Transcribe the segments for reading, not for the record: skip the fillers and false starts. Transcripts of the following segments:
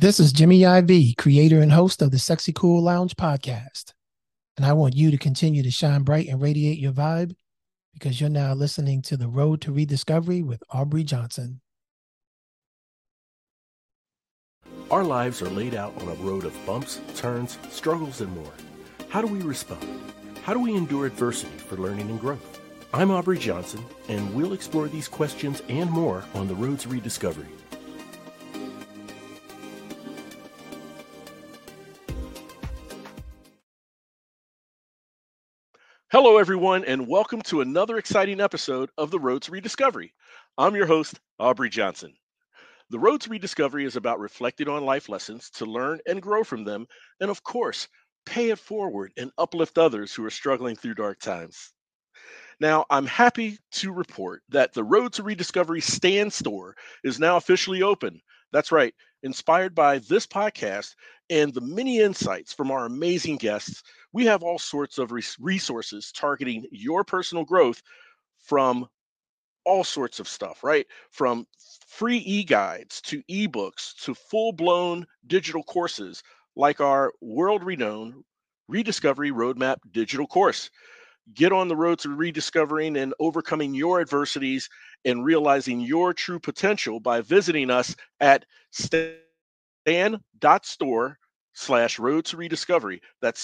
This is Jimmy IV, creator and host of the Sexy Cool Lounge podcast. And I want you to continue to shine bright and radiate your vibe because you're now listening to The Road to Rediscovery with Aubrey Johnson. Our lives are laid out on a road of bumps, turns, struggles, and more. How do we respond? How do we endure adversity for learning and growth? I'm Aubrey Johnson, and we'll explore these questions and more on The Road to Rediscovery. Hello, everyone, and welcome to another exciting episode of The Road to Rediscovery. I'm your host, Aubrey Johnson. The Road to Rediscovery is about reflecting on life lessons to learn and grow from them, and of course, pay it forward and uplift others who are struggling through dark times. Now, I'm happy to report that the Road to Rediscovery Stand Store is now officially open. That's right, inspired by this podcast and the many insights from our amazing guests, we have all sorts of resources targeting your personal growth from all sorts of stuff, right? From free e-guides to ebooks to full-blown digital courses like our world-renowned Rediscovery Roadmap digital course. Get on the road to rediscovering and overcoming your adversities and realizing your true potential by visiting us at stand.store/road to rediscovery. That's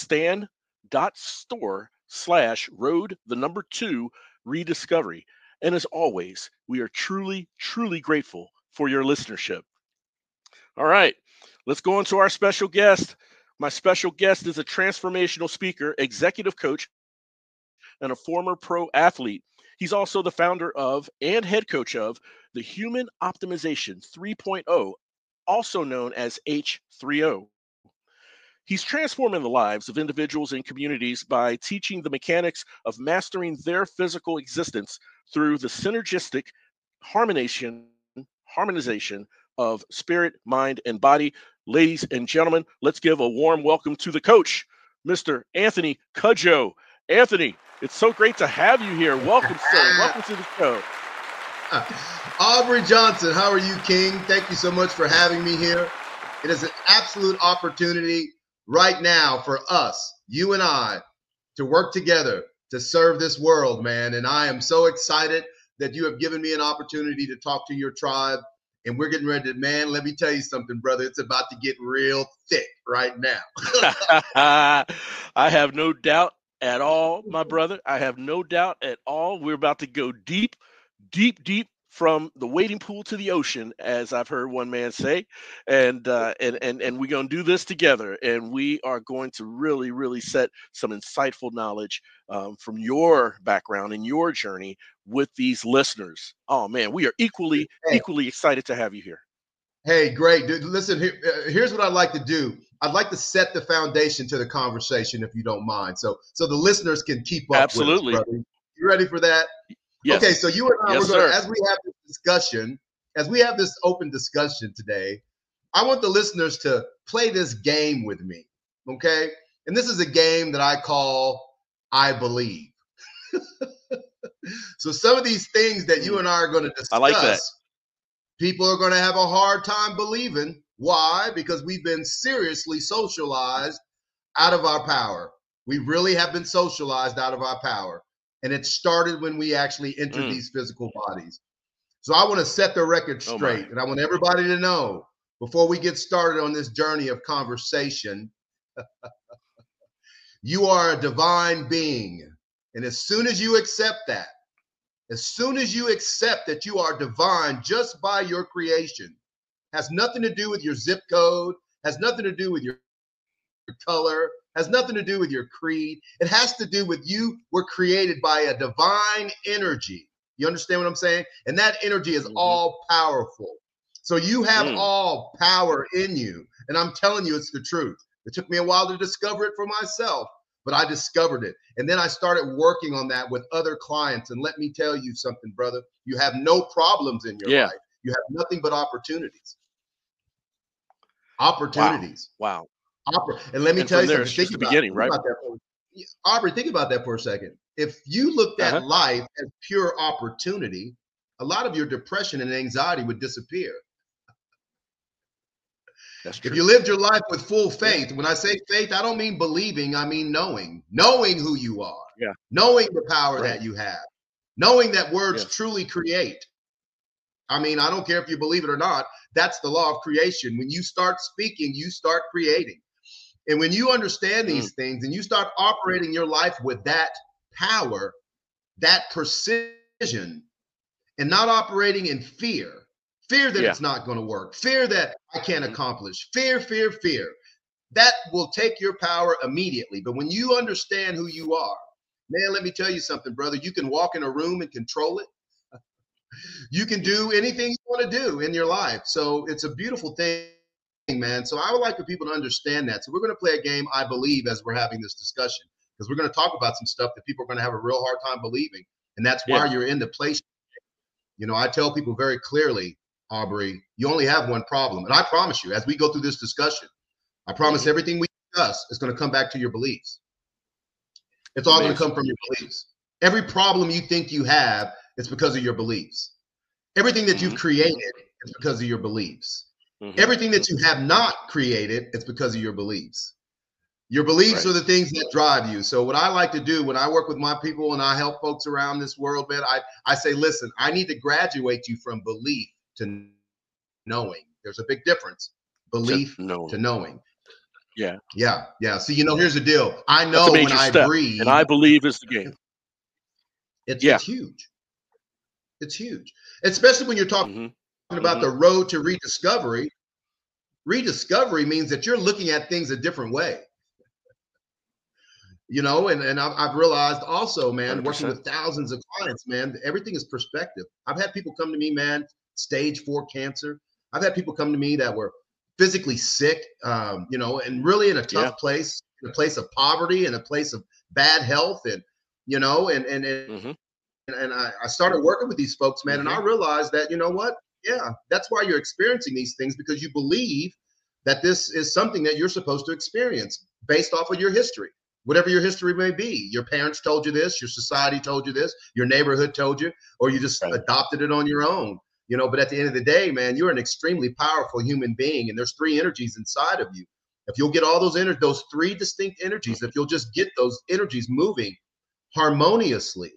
stand.store/road2 rediscovery. And as always, we are truly, truly grateful for your listenership. All right, let's go on to our special guest. My special guest is a transformational speaker, executive coach, and a former pro athlete. He's also the founder of and head coach of the Human Optimization 3.0, also known as H3O. He's transforming the lives of individuals and communities by teaching the mechanics of mastering their physical existence through the synergistic harmonization of spirit, mind, and body. Ladies and gentlemen, let's give a warm welcome to the coach, Mr. Anthony Cudjoe. Anthony, it's so great to have you here. Welcome, sir. Welcome to the show. Aubrey Johnson, how are you, King? Thank you so much for having me here. It is an absolute opportunity right now for us, you and I, to work together to serve this world, man. And I am so excited that you have given me an opportunity to talk to your tribe. And we're getting ready to, man, let me tell you something, brother. It's about to get real thick right now. I have no doubt at all, my brother. I have no doubt at all. We're about to go deep, deep, deep from the wading pool to the ocean, as I've heard one man say, and we're going to do this together, and we are going to really, really set some insightful knowledge from your background and your journey with these listeners. Oh man, we are equally excited to have you here. Hey, great, dude. Listen, here's what I'd like to do. I'd like to set the foundation to the conversation, if you don't mind, so the listeners can keep up. Absolutely. With us, brother. You ready for that? Yes. Okay, so you and I, yes, we're going to, as we have this discussion, as we have this open discussion today, I want the listeners to play this game with me, okay? And this is a game that I call I Believe. So some of these things that you and I are going to discuss, I like that. People are going to have a hard time believing. Why? Because we've been seriously socialized out of our power. We really have been socialized out of our power. And it started when we actually entered these physical bodies. So I want to set the record straight. And I want everybody to know, before we get started on this journey of conversation, you are a divine being. And as soon as you accept that, as soon as you accept that you are divine just by your creation, has nothing to do with your zip code, has nothing to do with your color, has nothing to do with your creed. It has to do with you were created by a divine energy. You understand what I'm saying? And that energy is all powerful. So you have all power in you. And I'm telling you, it's the truth. It took me a while to discover it for myself, but I discovered it. And then I started working on that with other clients. And let me tell you something, brother. You have no problems in your life. You have nothing but opportunities. Opportunities. Wow. And let me tell you something. Think about beginning, right? Aubrey, think about that for a second. If you looked at life as pure opportunity, a lot of your depression and anxiety would disappear. That's true. If you lived your life with full faith, when I say faith, I don't mean believing, I mean knowing who you are, knowing the power that you have, knowing that words truly create. I mean, I don't care if you believe it or not. That's the law of creation. When you start speaking, you start creating. And when you understand these things and you start operating your life with that power, that precision, and not operating in fear that it's not going to work, fear that I can't accomplish, fear, that will take your power immediately. But when you understand who you are, man, let me tell you something, brother, you can walk in a room and control it. You can do anything you want to do in your life. So it's a beautiful thing, man. So I would like for people to understand that. So we're going to play a game, I believe, as we're having this discussion, because we're going to talk about some stuff that people are going to have a real hard time believing. And that's why you're in the place. You know, I tell people very clearly, Aubrey, you only have one problem. And I promise you, as we go through this discussion, I promise everything we discuss is going to come back to your beliefs. It's all going to come from your beliefs. Every problem you think you have, it's because of your beliefs. Everything that you've created is because of your beliefs. Everything that you have not created, it's because of your beliefs. Your beliefs are the things that drive you. So what I like to do when I work with my people and I help folks around this world, man, I say, listen, I need to graduate you from belief to knowing. There's a big difference. Belief to knowing. Yeah. See, you know, here's the deal. I know when I breathe. And I believe is the game. It's huge. It's huge. Especially when you're talking about the road to rediscovery. Rediscovery means that you're looking at things a different way. You know, and I've realized also, man, 100%. Working with thousands of clients, man, everything is perspective. I've had people come to me, man, stage 4 cancer. I've had people come to me that were physically sick, you know, and really in a tough place, in a place of poverty, and a place of bad health, and you know, and I started working with these folks, man, and I realized that, you know what? Yeah, that's why you're experiencing these things, because you believe that this is something that you're supposed to experience based off of your history. Whatever your history may be, your parents told you this, your society told you this, your neighborhood told you, or you just adopted it on your own, you know. But at the end of the day, man, you're an extremely powerful human being, and there's 3 energies inside of you. If you'll get all those 3 distinct energies, if you'll just get those energies moving harmoniously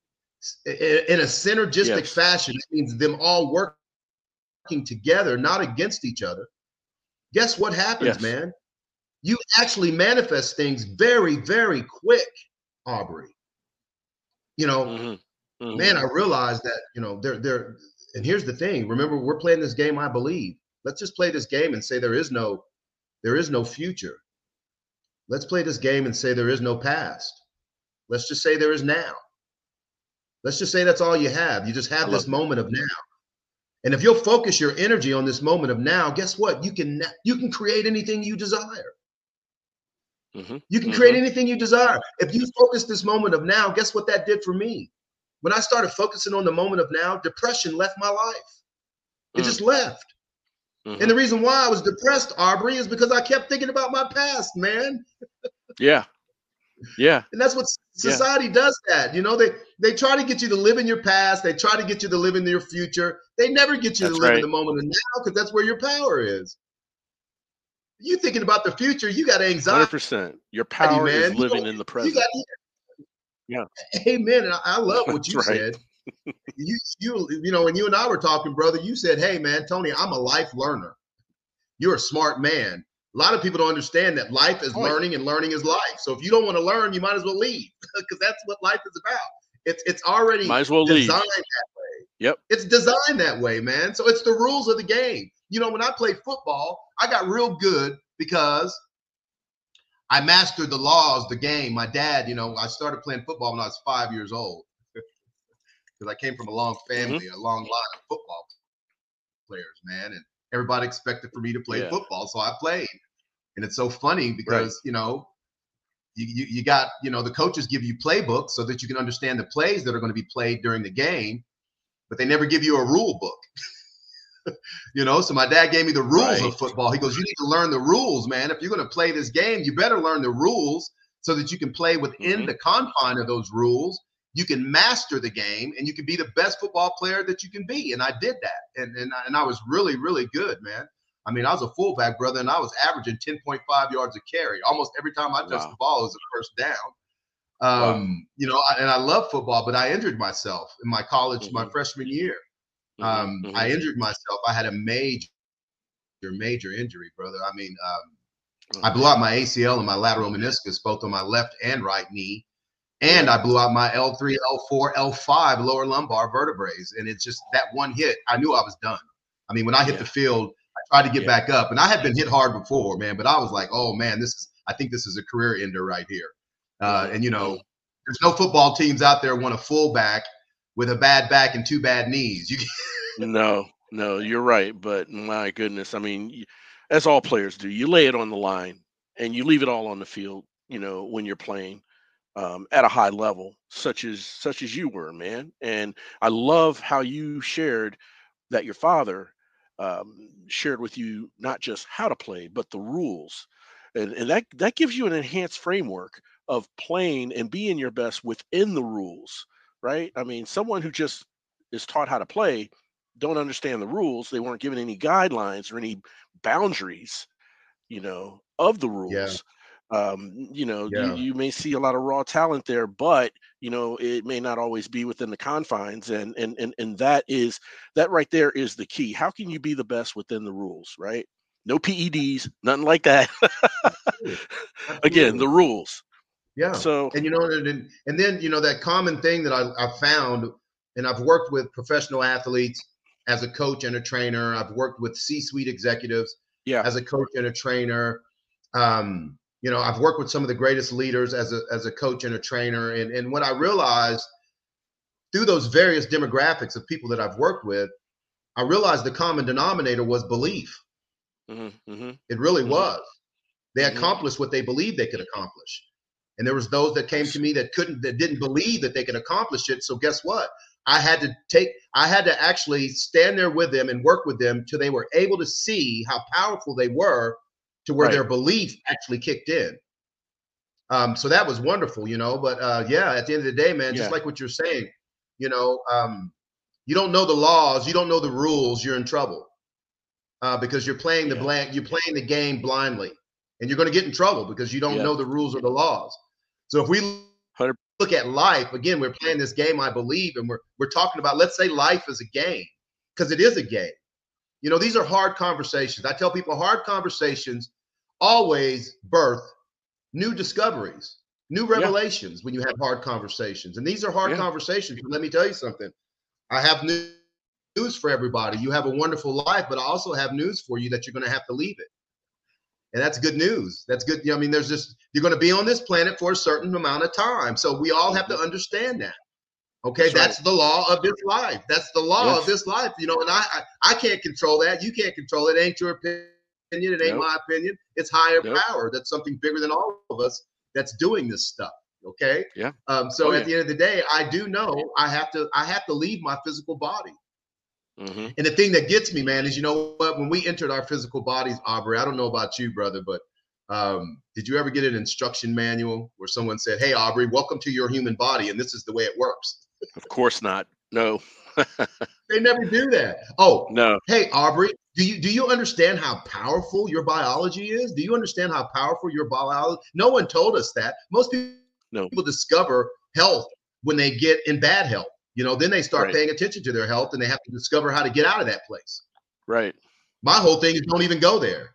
in a synergistic fashion, it means them all working together, not against each other. Guess what happens, man? You actually manifest things very, very quick, Aubrey. You know, man, I realized that, you know, and here's the thing. Remember, we're playing this game, I believe. Let's just play this game and say there is no future. Let's play this game and say there is no past. Let's just say there is now. Let's just say that's all you have. You just have this moment of now. And if you'll focus your energy on this moment of now, guess what? You can create anything you desire. You can create anything you desire. If you focus this moment of now, guess what that did for me? When I started focusing on the moment of now, depression left my life. It just left. And the reason why I was depressed, Aubrey, is because I kept thinking about my past, man. Yeah. And that's what society does that. You know, they try to get you to live in your past. They try to get you to live in your future. They never get you to live in the moment of now, because that's where your power is. You thinking about the future, you got anxiety. 100%. Your power is living in the present. Amen. And I love what you said. You know, when you and I were talking, brother, you said, hey, man, Tony, I'm a life learner. You're a smart man. A lot of people don't understand that life is learning and learning is life. So if you don't want to learn, you might as well leave, because that's what life is about. It's already designed that way. Yep. It's designed that way, man. So it's the rules of the game. You know, when I played football, I got real good because I mastered the laws, the game. My dad, you know, I started playing football when I was 5 years old, because I came from a long family, a long line of football players, man. And everybody expected for me to play football, so I played. And it's so funny because, you know, you got, you know, the coaches give you playbooks so that you can understand the plays that are going to be played during the game, but they never give you a rule book. You know, so my dad gave me the rules of football. He goes, you need to learn the rules, man. If you're going to play this game, you better learn the rules so that you can play within the confine of those rules. You can master the game, and you can be the best football player that you can be. And I did that. And I was really, really good, man. I mean, I was a fullback, brother, and I was averaging 10.5 yards a carry. Almost every time I touched the ball, it was a first down. You know, and I love football, but I injured myself in my college, my freshman year. I injured myself. I had a major injury, brother. I mean, I blew out my ACL and my lateral meniscus, both on my left and right knee. And I blew out my L3, L4, L5 lower lumbar vertebrae. And it's just that one hit, I knew I was done. I mean, when I hit the field, I tried to get back up. And I had been hit hard before, man. But I was like, oh, man, I think this is a career ender right here. And, you know, there's no football teams out there want a fullback with a bad back and two bad knees. No, you're right. But my goodness, I mean, as all players do, you lay it on the line and you leave it all on the field, you know, when you're playing. At a high level, such as you were, man. And I love how you shared that your father shared with you not just how to play, but the rules, and that gives you an enhanced framework of playing and being your best within the rules, right? I mean, someone who just is taught how to play don't understand the rules. They weren't given any guidelines or any boundaries, you know, of the rules. You know, you may see a lot of raw talent there, but you know, it may not always be within the confines, and that right there is the key. How can you be the best within the rules, right? No PEDs, nothing like that. Absolutely. Again, the rules. Yeah. So, and you know, and then you know that common thing that I found, and I've worked with professional athletes as a coach and a trainer. I've worked with C-suite executives as a coach and a trainer. You know, I've worked with some of the greatest leaders as a coach and a trainer. And what I realized through those various demographics of people that I've worked with, I realized the common denominator was belief. It really was. They accomplished what they believed they could accomplish. And there was those that came to me that didn't believe that they could accomplish it. So guess what? I had to actually stand there with them and work with them till they were able to see how powerful they were, to where their belief actually kicked in. So that was wonderful, you know, but at the end of the day, man, just like what you're saying, you know, you don't know the laws, you don't know the rules, you're in trouble because you're playing the game blindly, and you're going to get in trouble because you don't know the rules or the laws. So if we look at life, again, we're playing this game, I believe, and we're talking about, let's say life is a game, because it is a game. You know, these are hard conversations. I tell people hard conversations always birth new discoveries, new revelations when you have hard conversations. And these are hard conversations. But let me tell you something. I have news for everybody. You have a wonderful life, but I also have news for you that you're going to have to leave it. And that's good news. That's good. You know, I mean, you're going to be on this planet for a certain amount of time. So we all have to understand that. Okay, that's the law of this life. That's the law of this life. You know, and I can't control that. You can't control it. It ain't your opinion. It ain't my opinion. It's higher power. That's something bigger than all of us that's doing this stuff. Okay. Yeah. So at the end of the day, I do know I have to leave my physical body. And the thing that gets me, man, is, you know what? When we entered our physical bodies, Aubrey, I don't know about you, brother, but did you ever get an instruction manual where someone said, "Hey, Aubrey, welcome to your human body, and this is the way it works"? Of course not. No. They never do that. Oh, no. Hey, Aubrey, do you understand how powerful your biology is? Do you understand how powerful your biology? No one told us that. Most people discover health when they get in bad health. You know, then they start paying attention to their health, and they have to discover how to get out of that place. Right. My whole thing is don't even go there.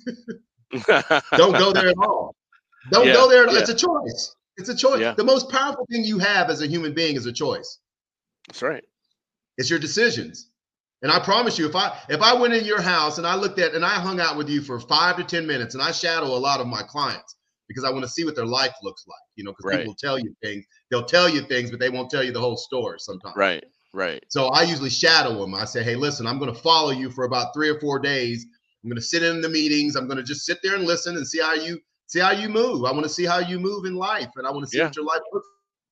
Don't go there at all. Don't go there at all. It's a choice. It's a choice. Yeah. The most powerful thing you have as a human being is a choice. That's right. It's your decisions. And I promise you, if I went in your house and I hung out with you for 5 to 10 minutes, and I shadow a lot of my clients because I want to see what their life looks like, you know, because people tell you things. They'll tell you things, but they won't tell you the whole story sometimes. Right. So I usually shadow them. I say, hey, listen, I'm going to follow you for about 3 or 4 days. I'm going to sit in the meetings. I'm going to just sit there and listen and see how you move. I want to see how you move in life, and I want to see what your life looks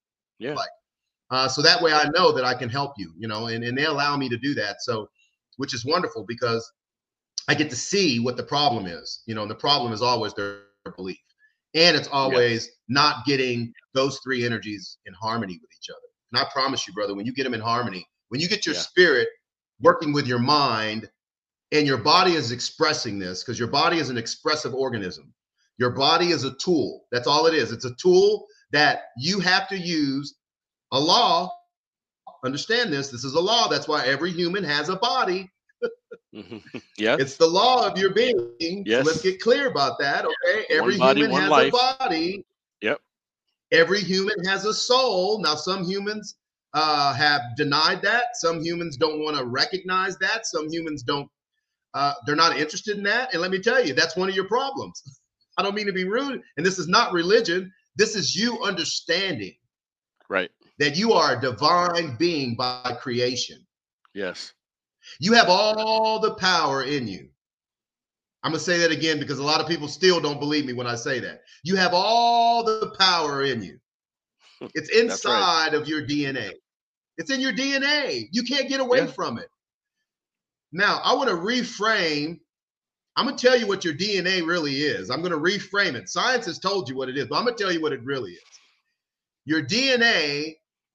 like. So that way I know that I can help you, you know, and they allow me to do that. So, which is wonderful because I get to see what the problem is, you know, and the problem is always their belief. And it's always not getting those 3 energies in harmony with each other. And I promise you, brother, when you get them in harmony, when you get your spirit working with your mind, and your body is expressing this, because your body is an expressive organism. Your body is a tool. That's all it is. It's a tool that you have to use. A law. Understand this. This is a law. That's why every human has a body. Yeah. It's the law of your being. Yes. So let's get clear about that. Okay. Every body, human has life. a body. Yep. Every human has a soul. Now, some humans have denied that. Some humans don't want to recognize that. Some humans don't. They're not interested in that. And let me tell you, that's one of your problems. I don't mean to be rude. And this is not religion. This is you understanding. Right. That you are a divine being by creation. Yes. You have all the power in you. I'm going to say that again because a lot of people still don't believe me when I say that. You have all the power in you. It's inside of your DNA. It's in your DNA. You can't get away from it. Now, I want to reframe. I'm going to tell you what your DNA really is. I'm going to reframe it. Science has told you what it is, but I'm going to tell you what it really is. Your DNA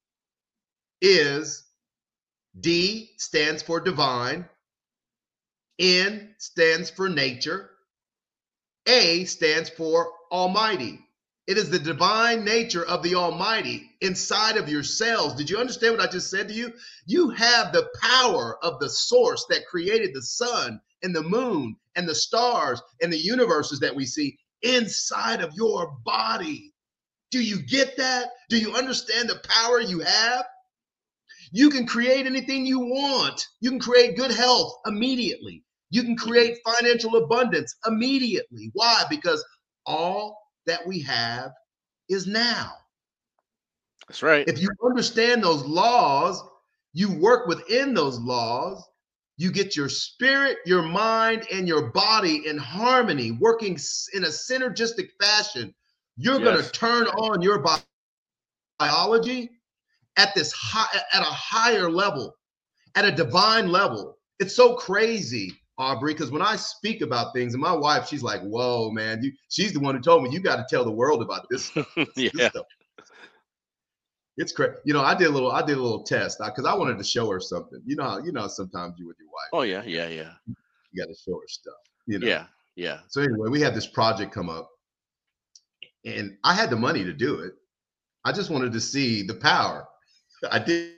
is D stands for divine, N stands for nature, A stands for almighty. It is the divine nature of the Almighty inside of your cells. Did you understand what I just said to you? You have the power of the source that created the sun and the moon and the stars and the universes that we see inside of your body. Do you get that? Do you understand the power you have? You can create anything you want. You can create good health immediately. You can create financial abundance immediately. Why? Because all that we have is now. That's right. If you understand those laws, you work within those laws, you get your spirit, your mind, and your body in harmony, working in a synergistic fashion. You're going to turn on your biology at a higher level, at a divine level. It's so crazy, Aubrey, because when I speak about things, and my wife, she's like, whoa, man, she's the one who told me you got to tell the world about this stuff. This stuff. It's crazy. You know, I did a little test because I wanted to show her something. You know, sometimes you with your wife. Oh yeah. You got to show her stuff. You know? Yeah. So anyway, we had this project come up, and I had the money to do it. I just wanted to see the power. I did.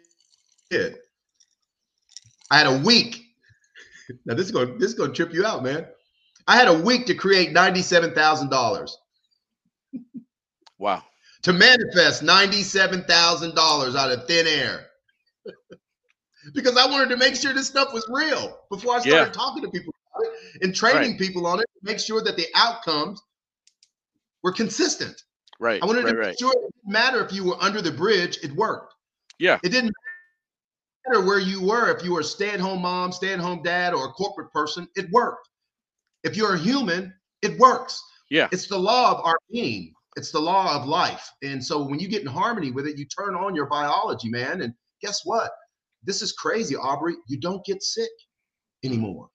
I had a week. Now this is going to trip you out, man. I had a week to create $97,000. Wow. To manifest $97,000 out of thin air. Because I wanted to make sure this stuff was real before I started talking to people about it and training people on it to make sure that the outcomes were consistent. Right. I wanted to make sure it didn't matter if you were under the bridge, it worked. Yeah. It didn't matter where you were, if you were a stay-at-home mom, stay-at-home dad, or a corporate person, it worked. If you're a human, it works. Yeah. It's the law of our being. It's the law of life. And so when you get in harmony with it, you turn on your biology, man. And guess what? This is crazy, Aubrey. You don't get sick anymore.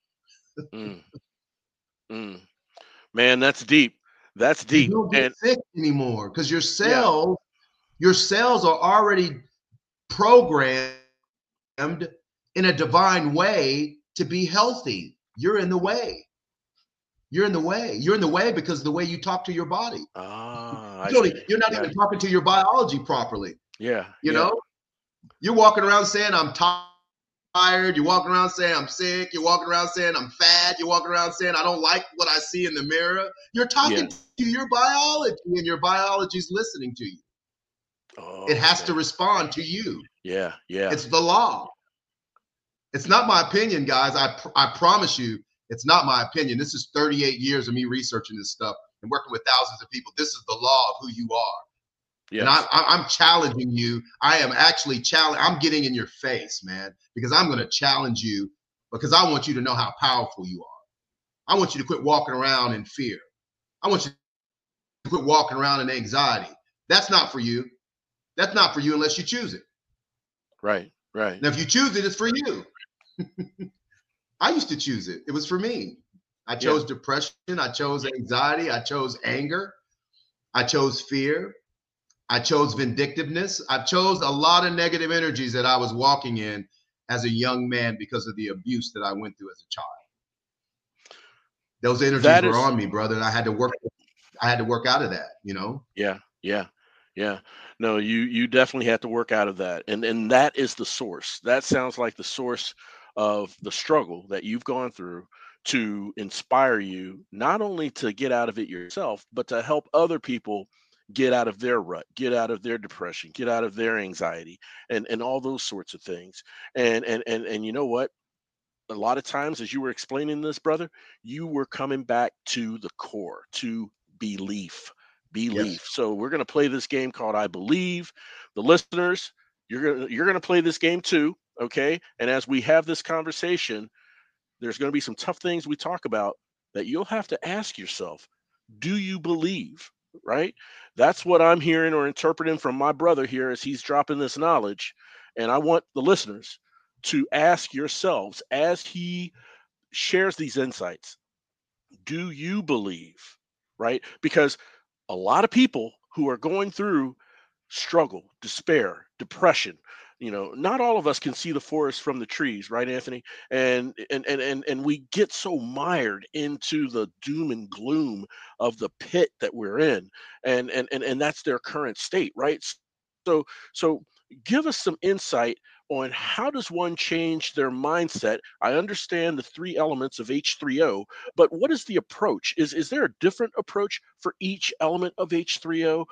Man, that's deep. That's deep. You don't get sick anymore because your cells are already programmed in a divine way to be healthy. You're in the way. You're in the way. You're in the way because of the way you talk to your body. You're not even talking to your biology properly. Yeah. You know, you're walking around saying I'm tired. You're walking around saying I'm sick. You're walking around saying I'm fat. You're walking around saying I don't like what I see in the mirror. You're talking to your biology, and your biology's listening to you. It has to respond to you. Yeah. It's the law. It's not my opinion, guys. I promise you, it's not my opinion. This is 38 years of me researching this stuff and working with thousands of people. This is the law of who you are. Yes. And I'm challenging you. I am actually I'm getting in your face, man, because I'm going to challenge you because I want you to know how powerful you are. I want you to quit walking around in fear. I want you to quit walking around in anxiety. That's not for you. That's not for you unless you choose it. Right. Now, if you choose it, it's for you. I used to choose it. It was for me. I chose depression. I chose anxiety. I chose anger. I chose fear. I chose vindictiveness. I chose a lot of negative energies that I was walking in as a young man because of the abuse that I went through as a child. those energies That were is, on me, brother. And I had to work out of that, yeah, yeah, yeah. No, you definitely had to work out of that, and that is the source. That sounds like the source of the struggle that you've gone through to inspire you not only to get out of it yourself, but to help other people get out of their rut, get out of their depression, get out of their anxiety, and all those sorts of things. And you know what? A lot of times, as you were explaining this, brother, you were coming back to the core, to belief. Yes. Belief. So we're going to play this game called I Believe. The listeners, you're going to play this game too, okay? And as we have this conversation, there's going to be some tough things we talk about that you'll have to ask yourself, do you believe? Right? That's what I'm hearing or interpreting from my brother here as he's dropping this knowledge. And I want the listeners to ask yourselves as he shares these insights, do you believe? Right? Because a lot of people who are going through struggle, despair, depression. Not all of us can see the forest from the trees, right, Anthony? And we get so mired into the doom and gloom of the pit that we're in, and that's their current state, right? So give us some insight on how does one change their mindset. I understand the three elements of H3O, but what is the approach? Is there a different approach for each element of H3O,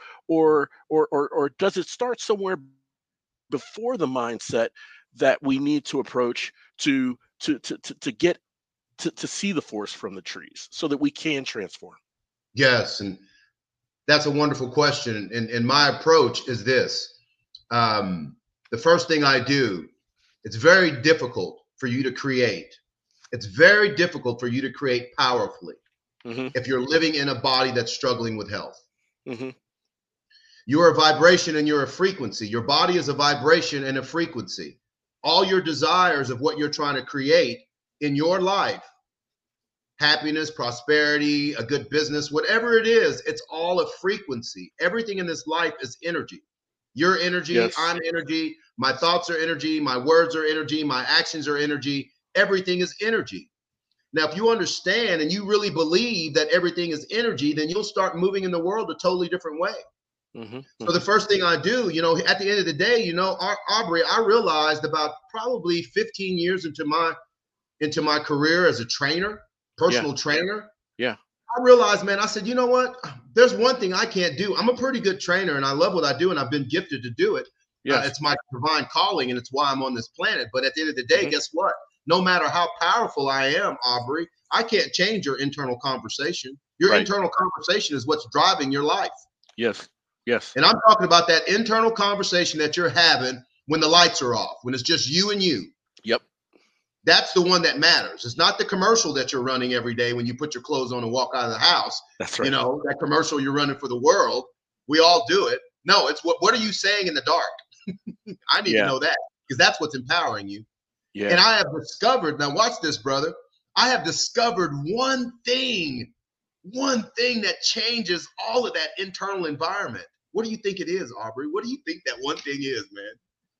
or does it start somewhere before the mindset that we need to approach to get to see the forest from the trees so that we can transform? Yes. And that's a wonderful question. And my approach is this. The first thing I do, it's very difficult for you to create. It's very difficult for you to create powerfully if you're living in a body that's struggling with health. You're a vibration and you're a frequency. Your body is a vibration and a frequency. All your desires of what you're trying to create in your life, happiness, prosperity, a good business, whatever it is, it's all a frequency. Everything in this life is energy. Your energy, Yes. I'm energy, my thoughts are energy, my words are energy, my actions are energy. Everything is energy. Now, if you understand and you really believe that everything is energy, then you'll start moving in the world a totally different way. So the first thing I do, at the end of the day, Aubrey, I realized about probably 15 years into my career as a trainer, personal trainer. Yeah. I realized, man, I said, you know what? There's one thing I can't do. I'm a pretty good trainer and I love what I do and I've been gifted to do it. Yes. It's my divine calling and it's why I'm on this planet. But at the end of the day, guess what? No matter how powerful I am, Aubrey, I can't change your internal conversation. Your internal conversation is what's driving your life. Yes. Yes. And I'm talking about that internal conversation that you're having when the lights are off, when it's just you and you. Yep. That's the one that matters. It's not the commercial that you're running every day when you put your clothes on and walk out of the house. That's right. That commercial you're running for the world. We all do it. No, it's what are you saying in the dark? I need to know that because that's what's empowering you. Yeah. And I have discovered, now watch this, brother. I have discovered one thing that changes all of that internal environment. What do you think it is, Aubrey? What do you think that one thing is, man?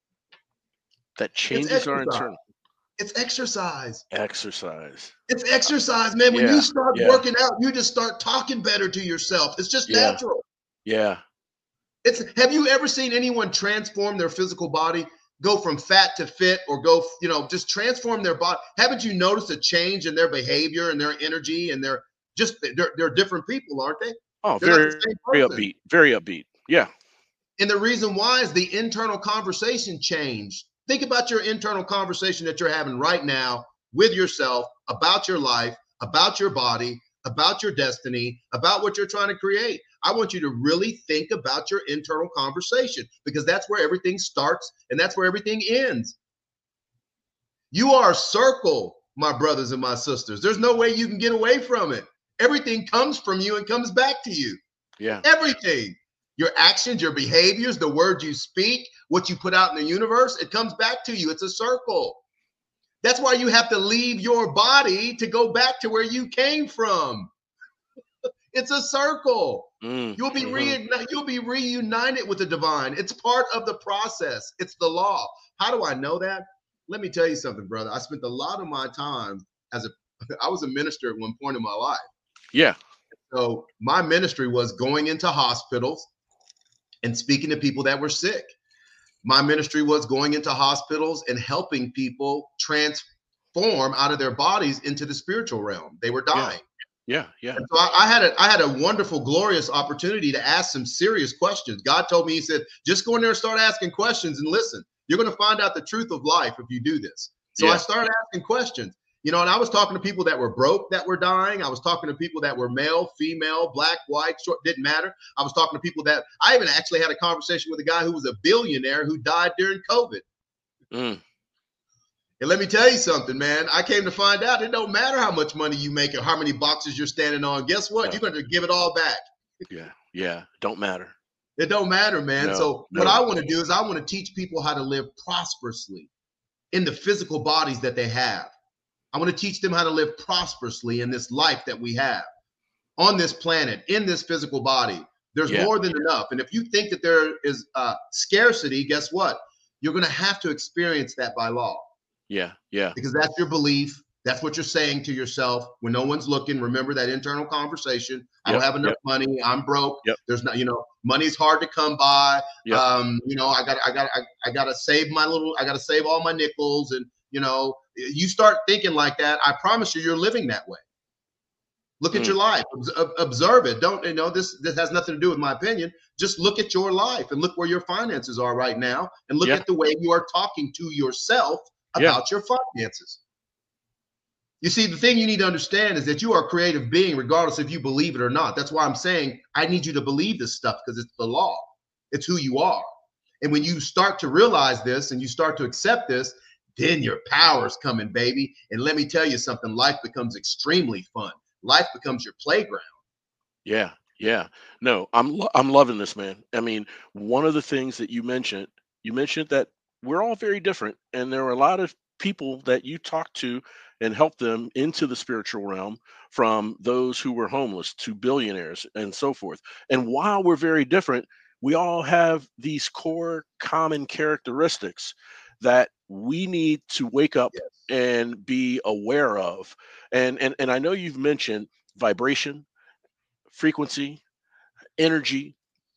That changes our internal. It's exercise. Exercise. It's exercise, man. When you start working out, you just start talking better to yourself. It's just natural. Yeah. Have you ever seen anyone transform their physical body, go from fat to fit, or go, just transform their body? Haven't you noticed a change in their behavior and their energy and they're different people, aren't they? Oh, very upbeat. Very upbeat. Yeah. And the reason why is the internal conversation changed. Think about your internal conversation that you're having right now with yourself about your life, about your body, about your destiny, about what you're trying to create. I want you to really think about your internal conversation because that's where everything starts and that's where everything ends. You are a circle, my brothers and my sisters. There's no way you can get away from it. Everything comes from you and comes back to you. Yeah. Everything. Your actions, your behaviors, the words you speak, what you put out in the universe, it comes back to you. It's a circle. That's why you have to leave your body to go back to where you came from. It's a circle. You'll be reunited with the divine. It's part of the process. It's the law. How do I know that? Let me tell you something, brother. I spent a lot of my time as I was a minister at one point in my life. Yeah. So my ministry was going into hospitals and speaking to people that were sick. My ministry was going into hospitals and helping people transform out of their bodies into the spiritual realm. They were dying. Yeah. And so I had a wonderful, glorious opportunity to ask some serious questions. God told me, he said, just go in there and start asking questions and listen. You're going to find out the truth of life if you do this. So I started asking questions, and I was talking to people that were broke, that were dying. I was talking to people that were male, female, black, white, short, didn't matter. I was talking to people that I even actually had a conversation with a guy who was a billionaire who died during COVID. And let me tell you something, man. I came to find out it don't matter how much money you make or how many boxes you're standing on. Guess what? You're going to give it all back. Yeah. Don't matter. It don't matter, man. No. What I want to do is I want to teach people how to live prosperously in the physical bodies that they have. I want to teach them how to live prosperously in this life that we have on this planet, in this physical body. There's more than enough. And if you think that there is scarcity, guess what? You're going to have to experience that by law. Yeah. Because that's your belief. That's what you're saying to yourself when no one's looking. Remember that internal conversation. I don't have enough money. I'm broke. There's not, money's hard to come by. I gotta save I gotta save all my nickels. And you start thinking like that, I promise you're living that way. Look at your life, observe it. Don't, this has nothing to do with my opinion. Just look at your life and look where your finances are right now, and look at the way you are talking to yourself about your finances. You see, the thing you need to understand is that you are a creative being, regardless if you believe it or not. That's why I'm saying I need you to believe this stuff, because it's the law. It's who you are. And when you start to realize this and you start to accept this, then your power's coming, baby. And let me tell you something, life becomes extremely fun. Life becomes your playground. Yeah. No, I'm loving this, man. I mean, one of the things that you mentioned that we're all very different, and there are a lot of people that you talk to and help them into the spiritual realm, from those who were homeless to billionaires and so forth. And while we're very different, we all have these core common characteristics that we need to wake up and be aware of. And I know you've mentioned vibration, frequency, energy,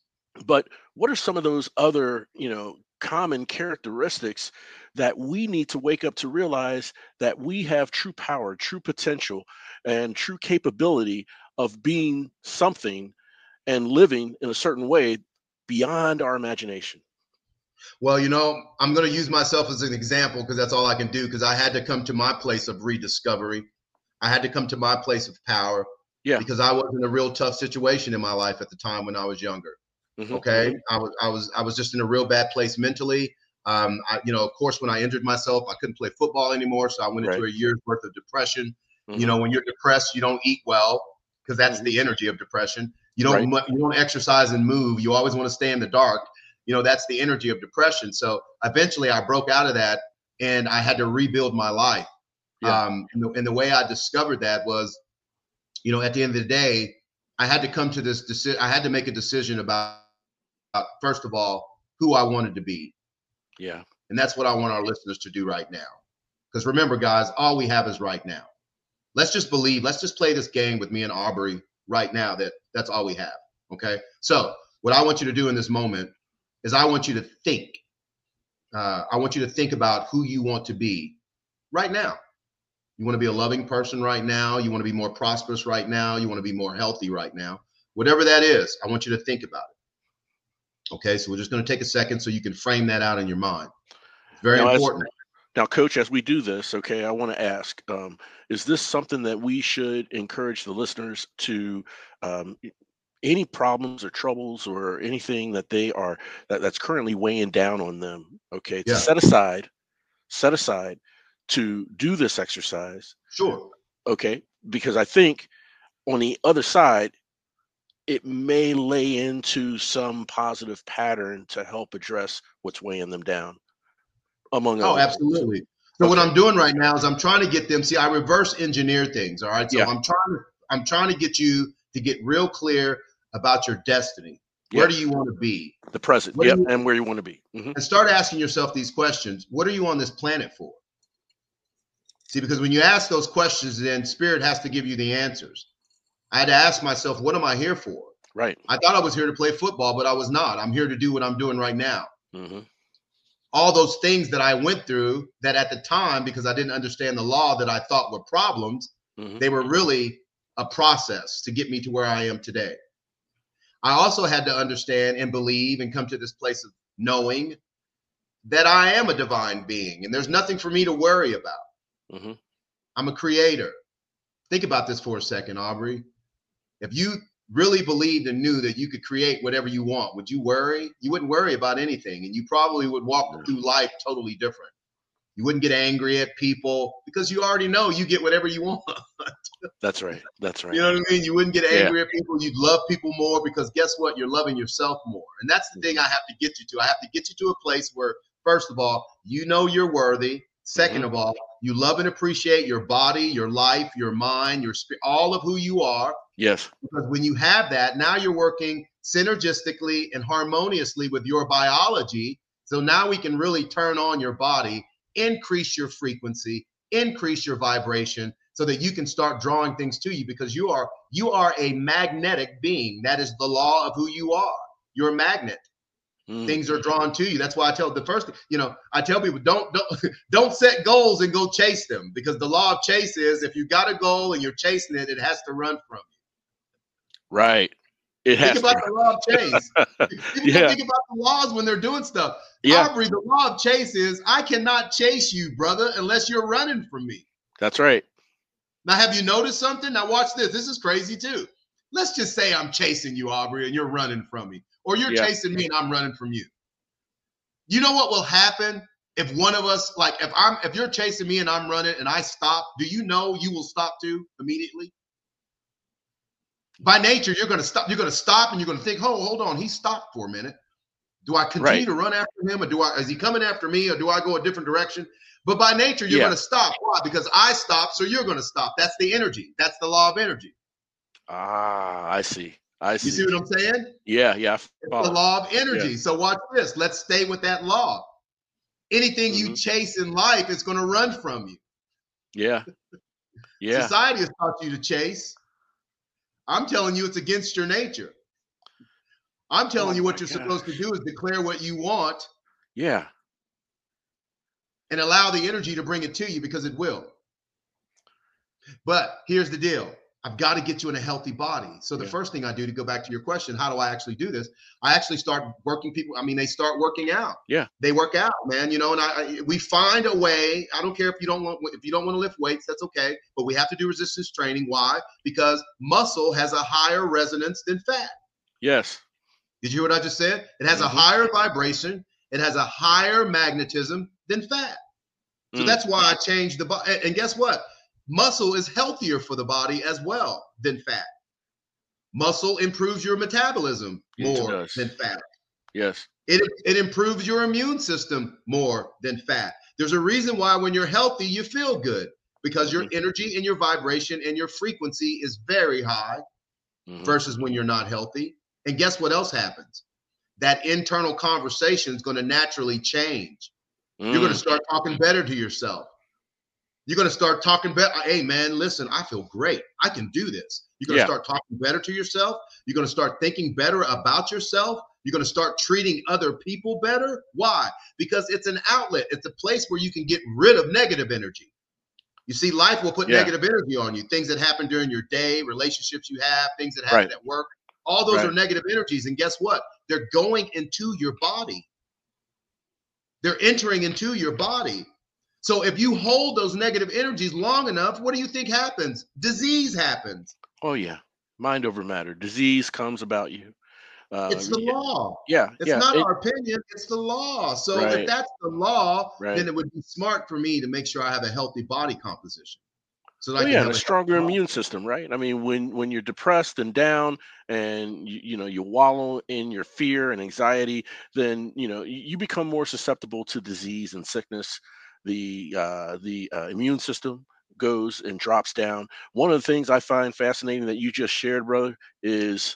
but what are some of those other, common characteristics that we need to wake up to realize that we have true power, true potential, and true capability of being something and living in a certain way beyond our imagination? Well, I'm going to use myself as an example, because that's all I can do, because I had to come to my place of rediscovery. I had to come to my place of power, because I was in a real tough situation in my life at the time when I was younger. Okay. I was just in a real bad place mentally. Of course, when I injured myself, I couldn't play football anymore. So I went into a year's worth of depression. When you're depressed, you don't eat well, because that's the energy of depression. You don't exercise and move. You always want to stay in the dark. That's the energy of depression. So eventually I broke out of that, and I had to rebuild my life. And the way I discovered that was, at the end of the day, I had to come to this decision. I had to make a decision about, first of all, who I wanted to be. Yeah. And that's what I want our listeners to do right now. Because remember, guys, all we have is right now. Let's just believe. Let's just play this game with me and Aubrey right now. That's all we have. Okay. So what I want you to do in this moment is I want you to think. I want you to think about who you want to be right now. You want to be a loving person right now. You want to be more prosperous right now. You want to be more healthy right now. Whatever that is, I want you to think about it. Okay, so we're just going to take a second so you can frame that out in your mind. It's very important. Now, Coach, as we do this, okay, I want to ask, is this something that we should encourage the listeners to, any problems or troubles or anything that that's currently weighing down on them, okay, to set aside to do this exercise? Sure. Okay, because I think on the other side, it may lay into some positive pattern to help address what's weighing them down, among other things. Absolutely. So what I'm doing right now is I'm trying to get them, I reverse engineer things. All right. So I'm trying to get you to get real clear about your destiny. Where do you want to be? The present. And where you want to be. And start asking yourself these questions. What are you on this planet for? See, because when you ask those questions, then spirit has to give you the answers. I had to ask myself, what am I here for? Right. I thought I was here to play football, but I was not. I'm here to do what I'm doing right now. Mm-hmm. All those things that I went through that at the time, because I didn't understand the law that I thought were problems, Mm-hmm. they were really a process to get me to where I am today. I also had to understand and believe and come to this place of knowing that I am a divine being and there's nothing for me to worry about. Mm-hmm. I'm a creator. Think about this for a second, Aubrey. If you really believed and knew that you could create whatever you want, would you worry? You wouldn't worry about anything, and you probably would walk through life totally different. You wouldn't get angry at people because you already know you get whatever you want. That's right. That's right. You know what I mean? You wouldn't get angry at people. You'd love people more because guess what? You're loving yourself more. And that's the thing I have to get you to. I have to get you to a place where, first of all, you know you're worthy. Second of all, you love and appreciate your body, your life, your mind, your spirit, all of who you are. Yes. Because when you have that, now you're working synergistically and harmoniously with your biology. So now we can really turn on your body, increase your frequency, increase your vibration so that you can start drawing things to you because you are a magnetic being. That is the law of who you are. You're a magnet. Things are drawn to you. That's why I tell I tell people don't set goals and go chase them because the law of chase is if you got a goal and you're chasing it, it has to run from you. Right. It has think about the law of chase. People don't think about the laws when they're doing stuff. Yeah. Aubrey, the law of chase is I cannot chase you, brother, unless you're running from me. That's right. Now, have you noticed something? Now watch this. This is crazy too. Let's just say I'm chasing you, Aubrey, and you're running from me. Or you're chasing me and I'm running from you. You know what will happen if one of us, like if you're chasing me and I'm running and I stop, do you know you will stop too immediately? By nature, you're going to stop. You're going to stop and you're going to think, oh, hold on. He stopped for a minute. Do I continue to run after him or is he coming after me or do I go a different direction? But by nature, you're going to stop. Why? Because I stopped, so you're going to stop. That's the energy. That's the law of energy. Ah, I see. You see what I'm saying? Yeah. It's the law of energy. Yeah. So watch this. Let's stay with that law. Anything you chase in life is going to run from you. Yeah. Yeah. Society has taught you to chase. I'm telling you it's against your nature. I'm telling you what you're supposed to do is declare what you want. Yeah. And allow the energy to bring it to you because it will. But here's the deal. I've got to get you in a healthy body. So the first thing I do to go back to your question, how do I actually do this? I actually start working people. I mean, they start working out. Yeah. They work out, man, and we find a way. I don't care if you don't want to lift weights, that's okay. But we have to do resistance training. Why? Because muscle has a higher resonance than fat. Yes. Did you hear what I just said? It has a higher vibration. It has a higher magnetism than fat. So that's why I changed the body. And guess what? Muscle is healthier for the body as well than fat. Muscle improves your metabolism more than fat. Yes. It improves your immune system more than fat. There's a reason why when you're healthy, you feel good because your energy and your vibration and your frequency is very high versus when you're not healthy. And guess what else happens? That internal conversation is going to naturally change. You're going to start talking better to yourself. You're going to start talking better. Hey, man, listen, I feel great. I can do this. You're going to start talking better to yourself. You're going to start thinking better about yourself. You're going to start treating other people better. Why? Because it's an outlet. It's a place where you can get rid of negative energy. You see, life will put negative energy on you. Things that happen during your day, relationships you have, things that happen at work. All those are negative energies. And guess what? They're going into your body. They're entering into your body. So if you hold those negative energies long enough, what do you think happens? Disease happens. Oh, yeah. Mind over matter. Disease comes about you. It's the law. Yeah. It's not our opinion. It's the law. So if that's the law, then it would be smart for me to make sure I have a healthy body composition. So that I can have a stronger immune system, right? I mean, when you're depressed and down and you wallow in your fear and anxiety, then you become more susceptible to disease and sickness. The immune system goes and drops down. One of the things I find fascinating that you just shared, brother, is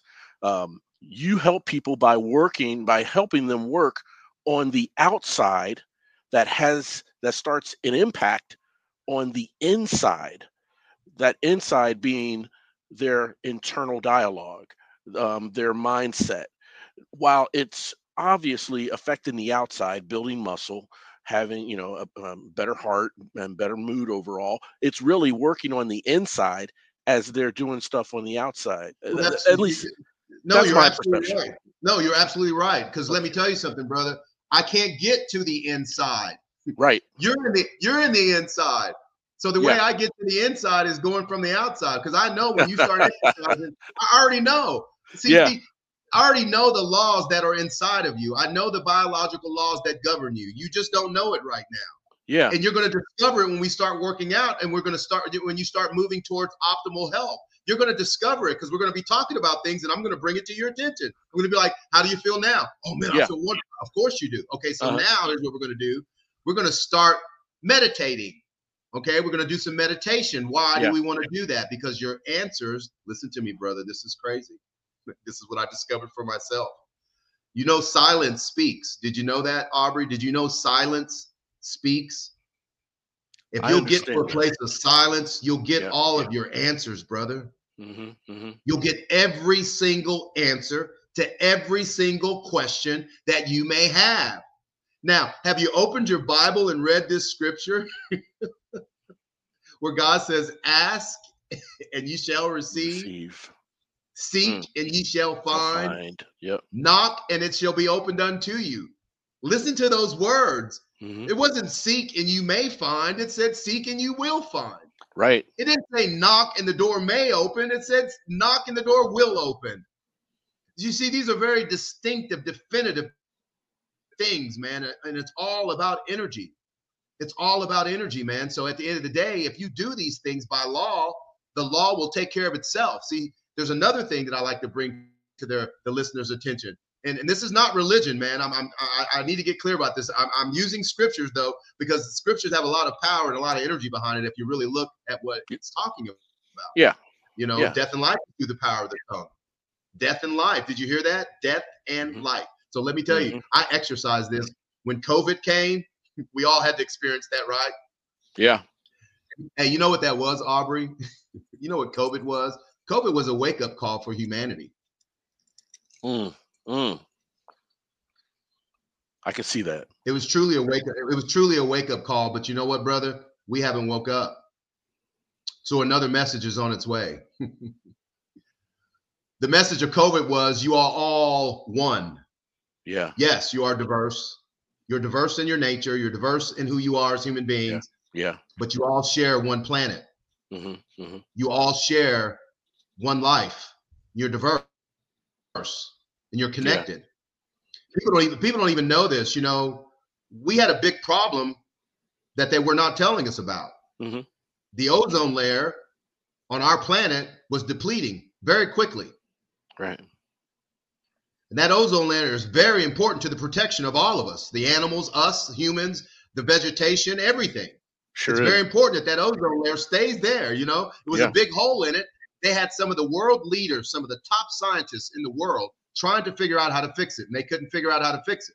you help people by helping them work on the outside that starts an impact on the inside, that inside being their internal dialogue, their mindset, while it's obviously affecting the outside, building muscle, having a better heart and better mood overall, it's really working on the inside as they're doing stuff on the outside. Well, At least no, that's you're my absolutely perception. right. No, you're absolutely right. Because let me Okay. tell you something, brother. I can't get to the inside. Right. You're in the inside. So the way Yeah. I get to the inside is going from the outside. Because I know when you start exercising, I already know. Yeah. I already know the laws that are inside of you. I know the biological laws that govern you. You just don't know it right now. Yeah. And you're going to discover it when we start working out, and we're going to start when you start moving towards optimal health. You're going to discover it because we're going to be talking about things, and I'm going to bring it to your attention. I'm going to be like, how do you feel now? Oh, man, I Yeah. feel wonderful. Of course you do. Okay, so Uh-huh. now here's what we're going to do. We're going to start meditating. Okay, we're going to do some meditation. Why Yeah. do we want to do that? Because your answers, listen to me, brother, this is crazy. This is what I discovered for myself. You know, silence speaks. Did you know that, Aubrey? Did you know silence speaks? If I you'll get to a understand that. place of silence, you'll get Yeah. all of your answers, brother. Mm-hmm. You'll get every single answer to every single question that you may have. Now, have you opened your Bible and read this scripture where God says, ask and you shall receive, Receive. seek and ye shall find, Yep. knock and it shall be opened unto you. Listen to those words. Mm-hmm. It wasn't seek and you may find. It said seek and you will find. Right. It didn't say knock and the door may open. It said knock and the door will open. You see, these are very distinctive, definitive things, man. And it's all about energy. It's all about energy, man. So at the end of the day, if you do these things by law, the law will take care of itself. See, there's another thing that I like to bring to the listeners' attention. And this is not religion, man. I need to get clear about this. I'm using scriptures, though, because scriptures have a lot of power and a lot of energy behind it if you really look at what it's talking about. Yeah. You know, Yeah. death and life through the power of the tongue. Death and life. Did you hear that? Death and Mhm. life. So let me tell you, Mhm. I exercised this. When COVID came, we all had to experience that, right? Yeah. Hey, you know what that was, Aubrey? You know what COVID was? COVID was a wake-up call for humanity. Mm. I can see that. It was truly a wake-up call, but you know what, brother? We haven't woke up. So another message is on its way. The message of COVID was you are all one. Yeah. Yes, you are diverse. You're diverse in your nature. You're diverse in who you are as human beings. Yeah. But you all share one planet. Mm-hmm. Mm-hmm. You all share one life. You're diverse and you're connected. People don't even know this. You know, we had a big problem that they were not telling us about. Mm-hmm. The ozone layer on our planet was depleting very quickly. Right. And that ozone layer is very important to the protection of all of us, the animals, us, humans, the vegetation, everything. Sure. It's very important that ozone layer stays there. You know, it was a big hole in it. They had some of the world leaders, some of the top scientists in the world trying to figure out how to fix it, and they couldn't figure out how to fix it.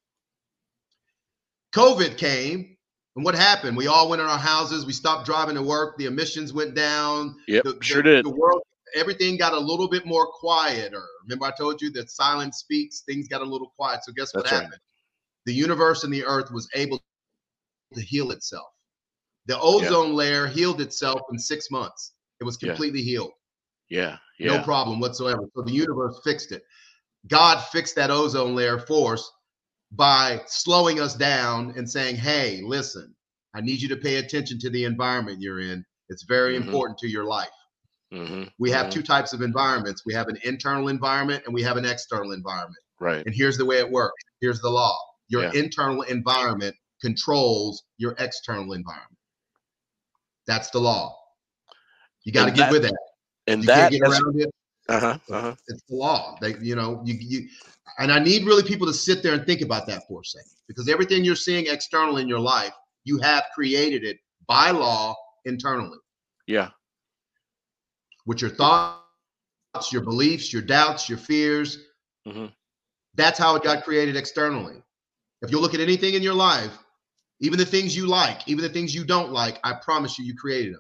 COVID came, and what happened? We all went in our houses. We stopped driving to work. The emissions went down. Yep, sure did. The world, everything got a little bit more quieter. Remember I told you that silence speaks, things got a little quiet. So guess what happened? The universe and the earth was able to heal itself. The ozone layer healed itself in 6 months. It was completely healed. Yeah. No problem whatsoever. So the universe fixed it. God fixed that ozone layer for us by slowing us down and saying, hey, listen, I need you to pay attention to the environment you're in. It's very important to your life. Mm-hmm. We have two types of environments. We have an internal environment and we have an external environment. Right. And here's the way it works. Here's the law. Your internal environment controls your external environment. That's the law. You got to get with that. And you that can't get around it. It's the law. And I need really people to sit there and think about that for a second, because everything you're seeing external in your life, you have created it by law internally. Yeah. With your thoughts, your beliefs, your doubts, your fears. Mm-hmm. That's how it got created externally. If you look at anything in your life, Even the things you like, even the things you don't like, I promise you, you created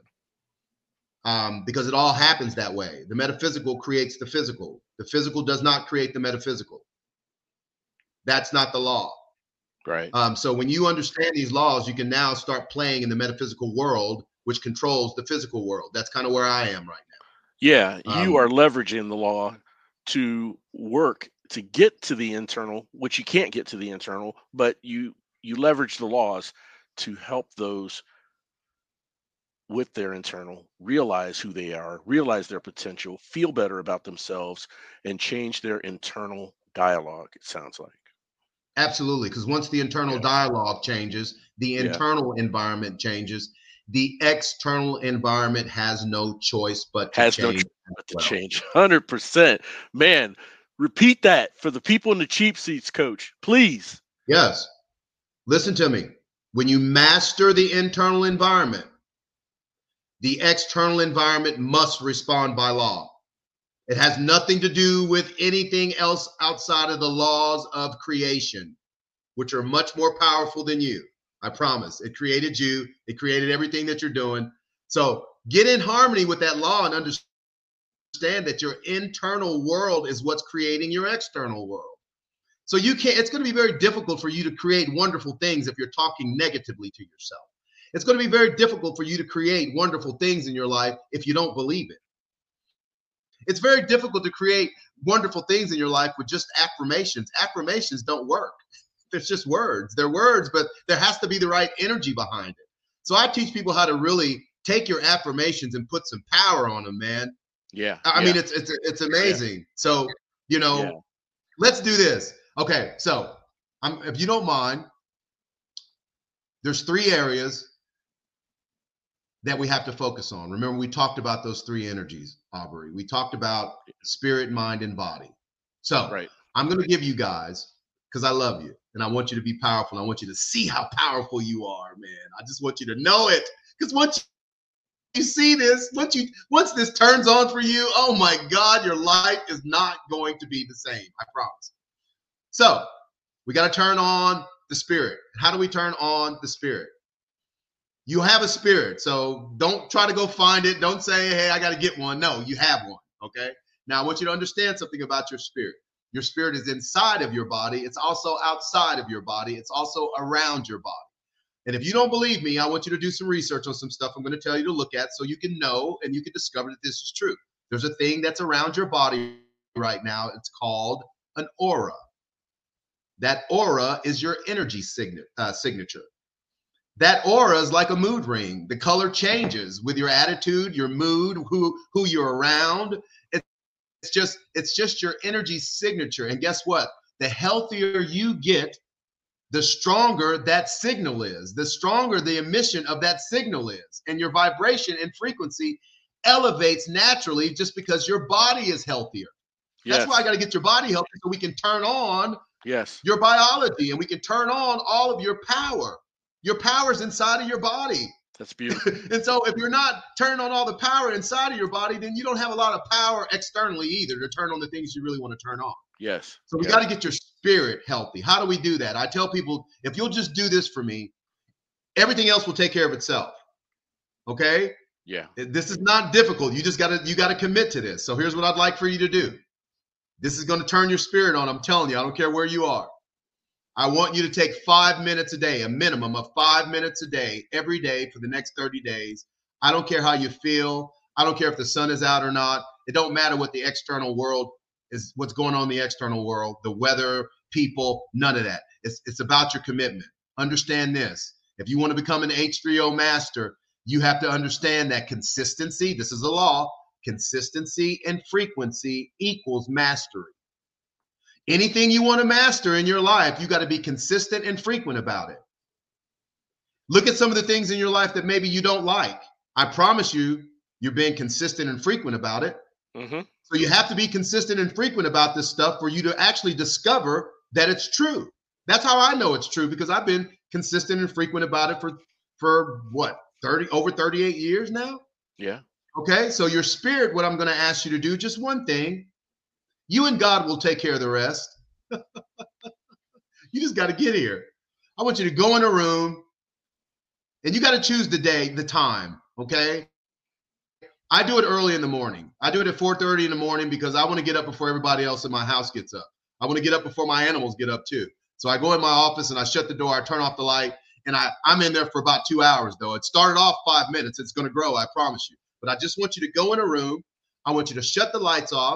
them. Because it all happens that way. The metaphysical creates the physical. The physical does not create the metaphysical. That's not the law. Right. So when you understand these laws, you can now start playing in the metaphysical world, which controls the physical world. That's kind of where I am right now. Yeah, you are leveraging the law to work to get to the internal, which you can't get to the internal, but you leverage the laws to help those with their internal realize who they are, realize their potential, feel better about themselves, and change their internal dialogue, it sounds like. Absolutely, because once the internal dialogue changes, the internal environment changes. The external environment has no choice but to change. 100%. Man, repeat that for the people in the cheap seats, Coach, please. Yes. Listen to me. When you master the internal environment, the external environment must respond by law. It has nothing to do with anything else outside of the laws of creation, which are much more powerful than you. I promise. It created you. It created everything that you're doing. So get in harmony with that law and understand that your internal world is what's creating your external world. So it's going to be very difficult for you to create wonderful things if you're talking negatively to yourself. It's going to be very difficult for you to create wonderful things in your life if you don't believe it. It's very difficult to create wonderful things in your life with just affirmations. Affirmations don't work. It's just words. They're words, but there has to be the right energy behind it. So I teach people how to really take your affirmations and put some power on them, man. Yeah. I mean, it's amazing. Yeah. So, let's do this. Okay. So if you don't mind, there's 3 areas that we have to focus on. Remember, we talked about those 3 energies, Aubrey. We talked about spirit, mind, and body. So I'm going to give you guys, because I love you and I want you to be powerful. I want you to see how powerful you are, man. I just want you to know it, because once you see this, once this turns on for you, oh my God, your life is not going to be the same. I promise. So we got to turn on the spirit. How do we turn on the spirit? You have a spirit, so don't try to go find it. Don't say, hey, I got to get one. No, you have one, okay? Now, I want you to understand something about your spirit. Your spirit is inside of your body. It's also outside of your body. It's also around your body. And if you don't believe me, I want you to do some research on some stuff I'm going to tell you to look at so you can know and you can discover that this is true. There's a thing that's around your body right now. It's called an aura. That aura is your energy signature. That aura is like a mood ring. The color changes with your attitude, your mood, who you're around. It's just your energy signature. And guess what? The healthier you get, the stronger that signal is, the stronger the emission of that signal is. And your vibration and frequency elevates naturally just because your body is healthier. Yes. That's why I got to get your body healthy so we can turn on your biology and we can turn on all of your power. Your power is inside of your body. That's beautiful. And so if you're not turning on all the power inside of your body, then you don't have a lot of power externally either to turn on the things you really want to turn on. Yes. So we got to get your spirit healthy. How do we do that? I tell people, if you'll just do this for me, everything else will take care of itself. Okay? Yeah. This is not difficult. You got to commit to this. So here's what I'd like for you to do. This is going to turn your spirit on. I'm telling you, I don't care where you are. I want you to take 5 minutes a day, a minimum of 5 minutes a day, every day for the next 30 days. I don't care how you feel. I don't care if the sun is out or not. It don't matter what the external world is, what's going on in the external world, the weather, people, none of that. It's about your commitment. Understand this. If you want to become an H3O master, you have to understand that consistency, this is a law, consistency and frequency equals mastery. Anything you want to master in your life, you got to be consistent and frequent about it. Look at some of the things in your life that maybe you don't like. I promise you, you're being consistent and frequent about it. Mm-hmm. So you have to be consistent and frequent about this stuff for you to actually discover that it's true. That's how I know it's true, because I've been consistent and frequent about it for what, over 38 years now? Yeah. Okay, so your spirit, what I'm going to ask you to do, just one thing. You and God will take care of the rest. You just got to get here. I want you to go in a room And you got to choose the day, the time, okay? I do it early in the morning. I do it at 4:30 in the morning because I want to get up before everybody else in my house gets up. I want to get up before my animals get up too. So I go in my office and I shut the door, I turn off the light, and I'm in there for about 2 hours though. It started off 5 minutes. It's going to grow, I promise you. But I just want you to go in a room. I want you to shut the lights off,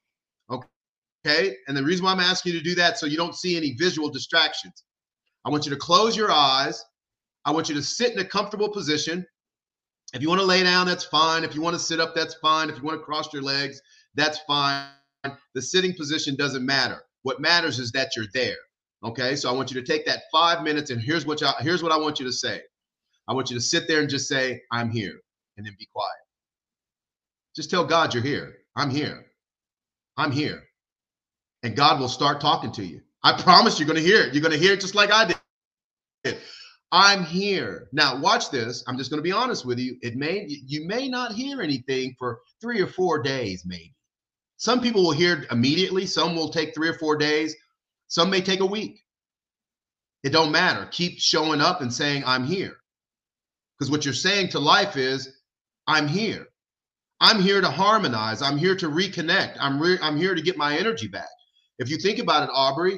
okay? And the reason why I'm asking you to do that so you don't see any visual distractions. I want you to close your eyes. I want you to sit in a comfortable position. If you want to lay down, that's fine. If you want to sit up, that's fine. If you want to cross your legs, that's fine. The sitting position doesn't matter. What matters is that you're there. Okay, so I want you to take that 5 minutes, and here's what I want you to say. I want you to sit there and just say, I'm here, and then be quiet. Just tell God you're here. I'm here. I'm here. And God will start talking to you. I promise you're going to hear it. You're going to hear it just like I did. I'm here. Now, watch this. I'm just going to be honest with you. You may not hear anything for 3 or 4 days, maybe. Some people will hear it immediately. Some will take 3 or 4 days. Some may take a week. It don't matter. Keep showing up and saying, I'm here. Because what you're saying to life is, I'm here. I'm here to harmonize. I'm here to reconnect. I'm here to get my energy back. If you think about it, Aubrey,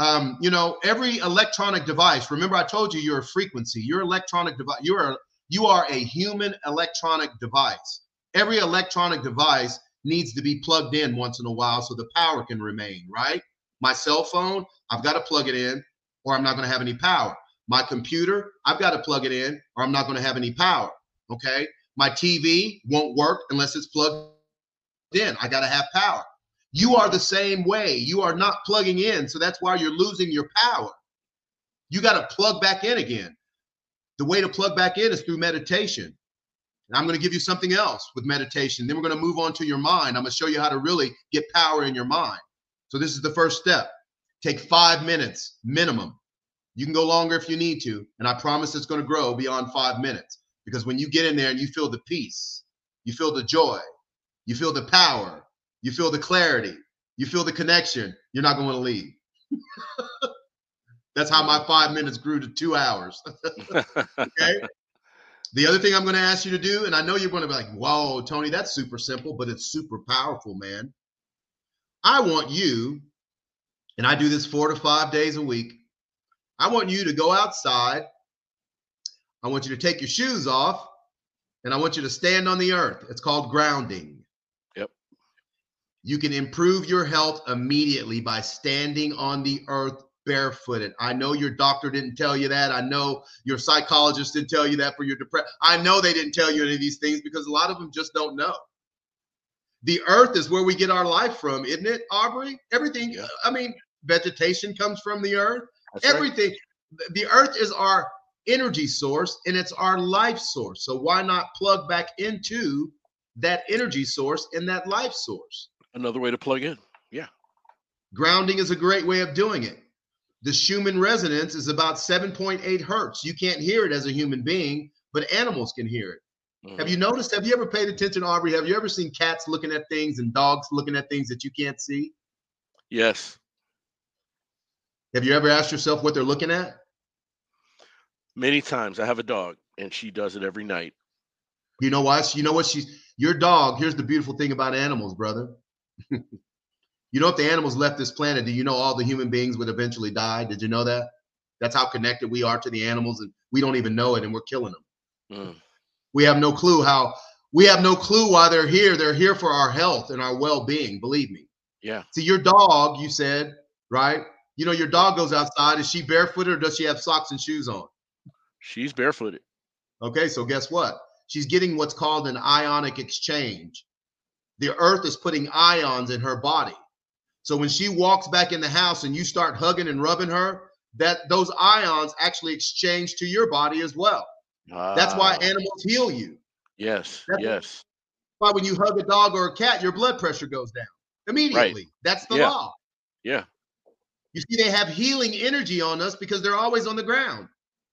every electronic device, remember I told you you're a frequency, your electronic device, you are a human electronic device. Every electronic device needs to be plugged in once in a while so the power can remain, right? My cell phone, I've got to plug it in or I'm not going to have any power. My computer, I've got to plug it in or I'm not going to have any power, okay? My TV won't work unless it's plugged in. I got to have power. You are the same way. You are not plugging in, so that's why you're losing your power. You got to plug back in again. The way to plug back in is through meditation. And I'm going to give you something else with meditation. Then we're going to move on to your mind. I'm going to show you how to really get power in your mind. So this is the first step. Take 5 minutes minimum. You can go longer if you need to, and I promise it's going to grow beyond 5 minutes. Because when you get in there and you feel the peace, you feel the joy, you feel the power, you feel the clarity, you feel the connection, you're not going to leave. That's how my 5 minutes grew to 2 hours. Okay. The other thing I'm going to ask you to do, and I know you're going to be like, whoa, Tony, that's super simple, but it's super powerful, man. I want you, and I do this 4 to 5 days a week. I want you to go outside. I want you to take your shoes off, and I want you to stand on the earth. It's called grounding. Yep. You can improve your health immediately by standing on the earth barefooted. I know your doctor didn't tell you that. I know your psychologist didn't tell you that for your depression. I know they didn't tell you any of these things because a lot of them just don't know. The earth is where we get our life from, isn't it, Aubrey? Everything, yeah. I mean, vegetation comes from the earth. That's everything. Right. The earth is our energy source and it's our life source. So why not plug back into that energy source and that life source? Another way to plug in. Yeah. Grounding is a great way of doing it. The Schumann resonance is about 7.8 hertz. You can't hear it as a human being, but animals can hear it. Mm-hmm. Have you noticed? Have you ever paid attention, Aubrey? Have you ever seen cats looking at things and dogs looking at things that you can't see? Yes. Have you ever asked yourself what they're looking at? Many times. I have a dog, and she does it every night. You know why? You know what? Your dog. Here's the beautiful thing about animals, brother. You know, if the animals left this planet, do you know all the human beings would eventually die? Did you know that? That's how connected we are to the animals, and we don't even know it, and we're killing them. Mm. We have no clue why they're here. They're here for our health and our well-being, believe me. Yeah. See, your dog, you said, right? You know, your dog goes outside. Is she barefooted or does she have socks and shoes on? She's barefooted. Okay, so guess what? She's getting what's called an ionic exchange. The earth is putting ions in her body. So when she walks back in the house and you start hugging and rubbing her, those ions actually exchange to your body as well. That's why animals heal you. Yes, yes. Why when you hug a dog or a cat, your blood pressure goes down immediately. Right. That's the law. Yeah. You see, they have healing energy on us because they're always on the ground.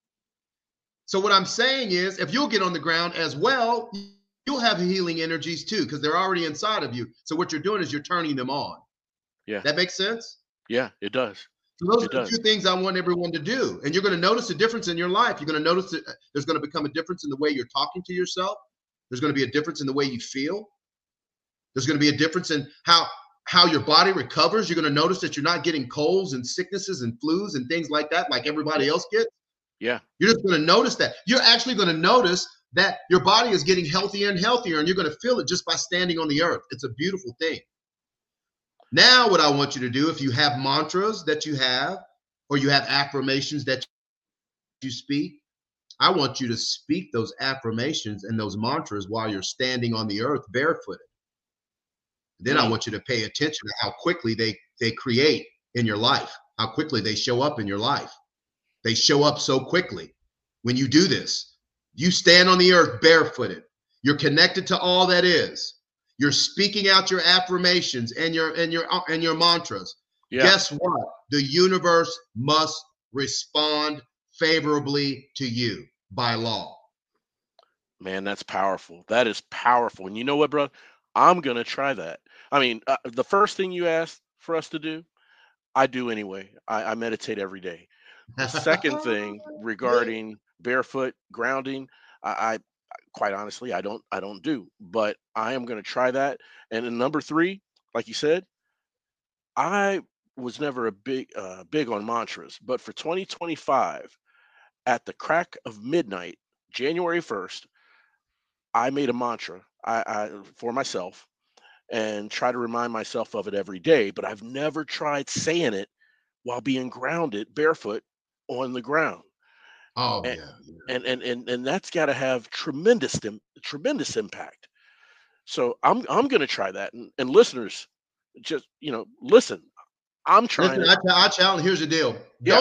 So what I'm saying is, if you'll get on the ground as well, you'll have healing energies too, because they're already inside of you. So what you're doing is you're turning them on. Yeah. That makes sense? Yeah, it does. So those It are the does. 2 things I want everyone to do. And you're going to notice a difference in your life. You're going to notice that there's going to become a difference in the way you're talking to yourself. There's going to be a difference in the way you feel. There's going to be a difference in how your body recovers. You're going to notice that you're not getting colds and sicknesses and flus and things like that, like everybody else gets. Yeah. You're just going to notice that. You're actually going to notice that your body is getting healthier and healthier, and you're going to feel it just by standing on the earth. It's a beautiful thing. Now, what I want you to do, if you have mantras that you have, or you have affirmations that you speak, I want you to speak those affirmations and those mantras while you're standing on the earth barefooted. Then I want you to pay attention to how quickly they create in your life, how quickly they show up in your life. They show up so quickly. When you do this, you stand on the earth barefooted. You're connected to all that is. You're speaking out your affirmations and your mantras. Yeah. Guess what? The universe must respond favorably to you by law. Man, that's powerful. That is powerful. And you know what, bro? I'm going to try that. I mean, the first thing you asked for us to do, I do anyway. I meditate every day. The second thing regarding barefoot grounding, I quite honestly, I don't do, but I am going to try that. And then number 3, like you said, I was never a big on mantras, but for 2025, at the crack of midnight, January 1st, I made a mantra I for myself and try to remind myself of it every day, but I've never tried saying it while being grounded barefoot on the ground. Oh And yeah. and that's got to have tremendous impact. So I'm going to try that, and listeners, just listen. I'm trying Listen, it. I challenge. Here's the deal. Yeah.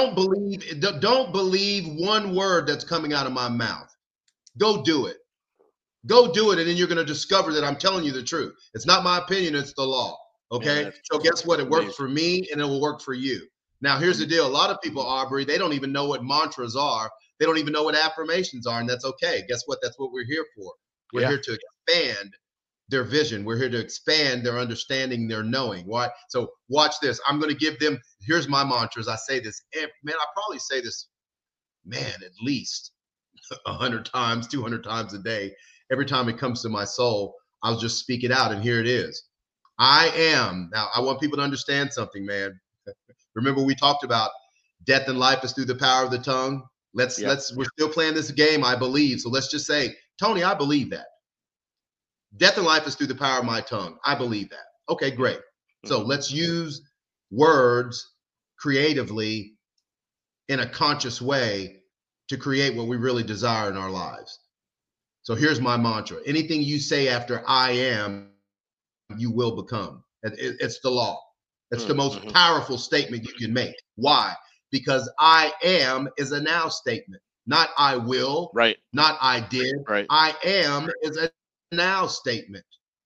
Don't believe one word that's coming out of my mouth. Go do it. Go do it, and then you're going to discover that I'm telling you the truth. It's not my opinion, it's the law. Okay? Man, so guess what? It amazing. works for me, and it will work for you. Now, here's the deal. A lot of people, Aubrey, they don't even know what mantras are. They don't even know what affirmations are, and that's okay. Guess what? That's what we're here for. We're here to expand their vision. We're here to expand their understanding, their knowing. Why? So watch this. I'm going to give them, here's my mantras. I say this, man, I probably say this, man, at least 100 times, 200 times a day. Every time it comes to my soul, I'll just speak it out. And here it is. I am. Now, I want people to understand something, man. Remember, we talked about death and life is through the power of the tongue. We're still playing this game, I believe. So let's just say, Tony, I believe that. Death and life is through the power of my tongue. I believe that. Okay, great. So let's use words creatively in a conscious way to create what we really desire in our lives. So here's my mantra. Anything you say after I am, you will become. It's the law. It's the most powerful statement you can make. Why? Because I am is a now statement, not I will, right? Not I did. Right. I am is a now statement,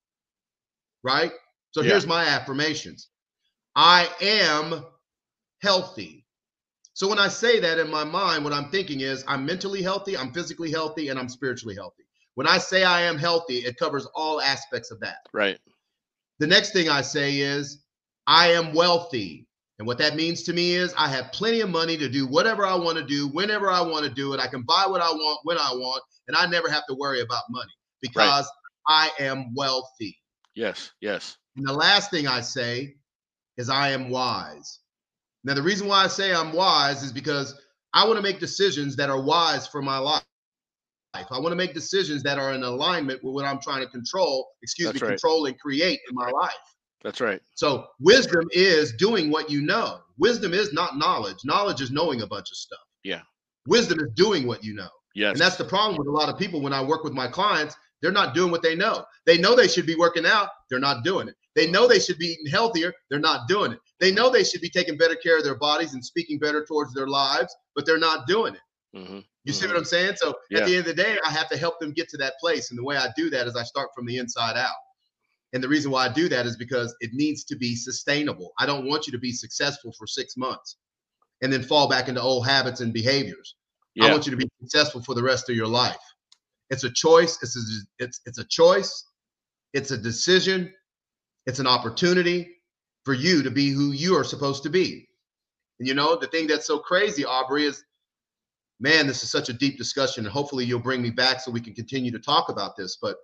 right? So here's my affirmations. I am healthy. So when I say that in my mind, what I'm thinking is I'm mentally healthy, I'm physically healthy, and I'm spiritually healthy. When I say I am healthy, it covers all aspects of that. Right. The next thing I say is I am wealthy. And what that means to me is I have plenty of money to do whatever I want to do, whenever I want to do it. I can buy what I want, when I want, and I never have to worry about money because I am wealthy. Yes, yes. And the last thing I say is I am wise. Now, the reason why I say I'm wise is because I want to make decisions that are wise for my life. I want to make decisions that are in alignment with what I'm trying to control, control and create in my life. That's right. So wisdom is doing what you know. Wisdom is not knowledge. Knowledge is knowing a bunch of stuff. Yeah. Wisdom is doing what you know. Yes. And that's the problem with a lot of people when I work with my clients. They're not doing what they know. They know they should be working out. They're not doing it. They know they should be eating healthier. They're not doing it. They know they should be taking better care of their bodies and speaking better towards their lives, but they're not doing it. Mm-hmm. You see what I'm saying? So at the end of the day, I have to help them get to that place. And the way I do that is I start from the inside out. And the reason why I do that is because it needs to be sustainable. I don't want you to be successful for 6 months and then fall back into old habits and behaviors. I want you to be successful for the rest of your life. It's a choice. It's a choice. It's a decision. It's an opportunity for you to be who you are supposed to be. And the thing that's so crazy, Aubrey, is, man, this is such a deep discussion, and hopefully you'll bring me back so we can continue to talk about this. But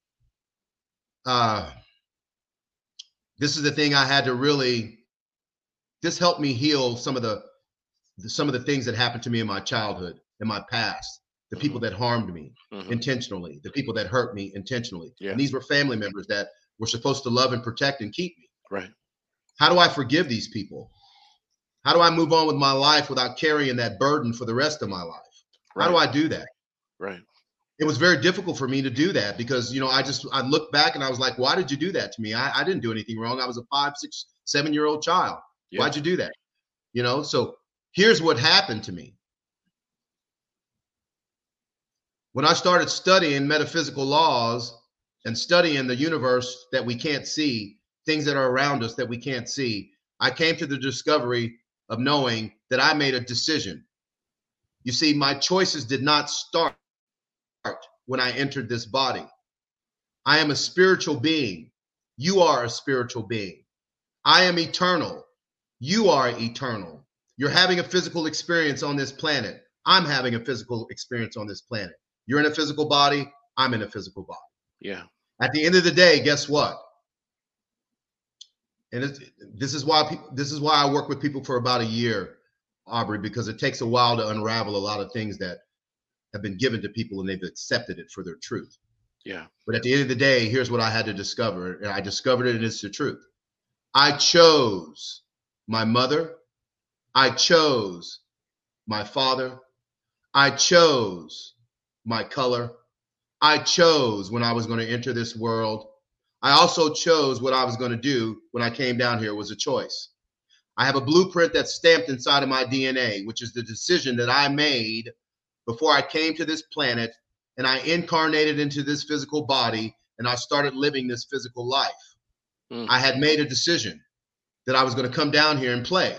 this is the thing I had to really, this helped me heal some of the things that happened to me in my childhood, in my past, the people that harmed me intentionally, the people that hurt me intentionally. Yeah. And these were family members that were supposed to love and protect and keep me. Right. How do I forgive these people? How do I move on with my life without carrying that burden for the rest of my life? Right. How do I do that? Right. It was very difficult for me to do that because, I looked back and I was like, why did you do that to me? I didn't do anything wrong. I was a 5, 6, 7-year-old child. Yeah. Why'd you do that? So here's what happened to me. When I started studying metaphysical laws and studying the universe that we can't see, things that are around us that we can't see, I came to the discovery of knowing that I made a decision. You see, my choices did not start when I entered this body. I am a spiritual being. You are a spiritual being. I am eternal. You are eternal. You're having a physical experience on this planet. I'm having a physical experience on this planet. You're in a physical body. I'm in a physical body. Yeah. At the end of the day, guess what? And this is why I work with people for about a year, Aubrey, because it takes a while to unravel a lot of things that have been given to people and they've accepted it for their truth. Yeah. But at the end of the day, here's what I had to discover. And I discovered it, and it's the truth. I chose my mother. I chose my father. I chose my color. I chose when I was going to enter this world. I also chose what I was going to do when I came down here. It was a choice. I have a blueprint that's stamped inside of my DNA, which is the decision that I made before I came to this planet and I incarnated into this physical body and I started living this physical life. I had made a decision that I was going to come down here and play.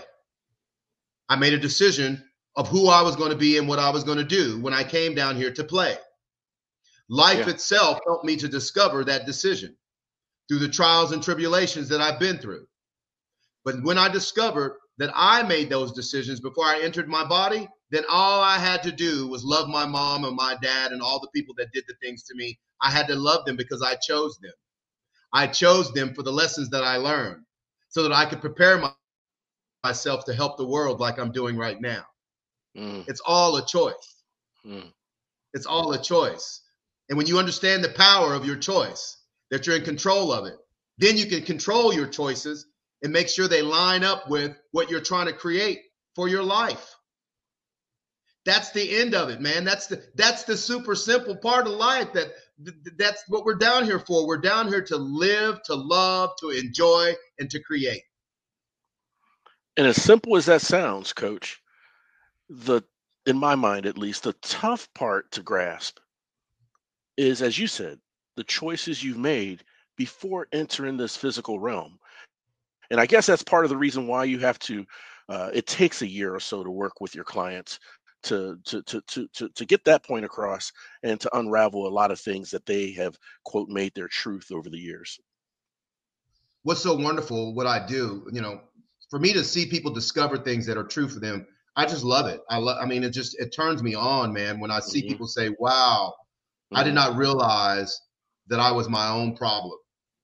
I made a decision of who I was going to be and what I was going to do when I came down here to play. Life itself helped me to discover that decision through the trials and tribulations that I've been through. But when I discovered that I made those decisions before I entered my body, then all I had to do was love my mom and my dad and all the people that did the things to me. I had to love them because I chose them. I chose them for the lessons that I learned so that I could prepare myself to help the world like I'm doing right now. It's all a choice. It's all a choice. And when you understand the power of your choice, that you're in control of it, then you can control your choices and make sure they line up with what you're trying to create for your life. That's the end of it, man. That's the super simple part of life. That's what we're down here for. We're down here to live, to love, to enjoy, and to create. And as simple as that sounds, Coach, in my mind at least, the tough part to grasp is, as you said, the choices you've made before entering this physical realm. And I guess that's part of the reason why you have to, it takes a year or so to work with your clients to get that point across and to unravel a lot of things that they have, quote, made their truth over the years. What's so wonderful, what I do, for me to see people discover things that are true for them, I just love it. It turns me on, man, when I see people say, wow, I did not realize that I was my own problem.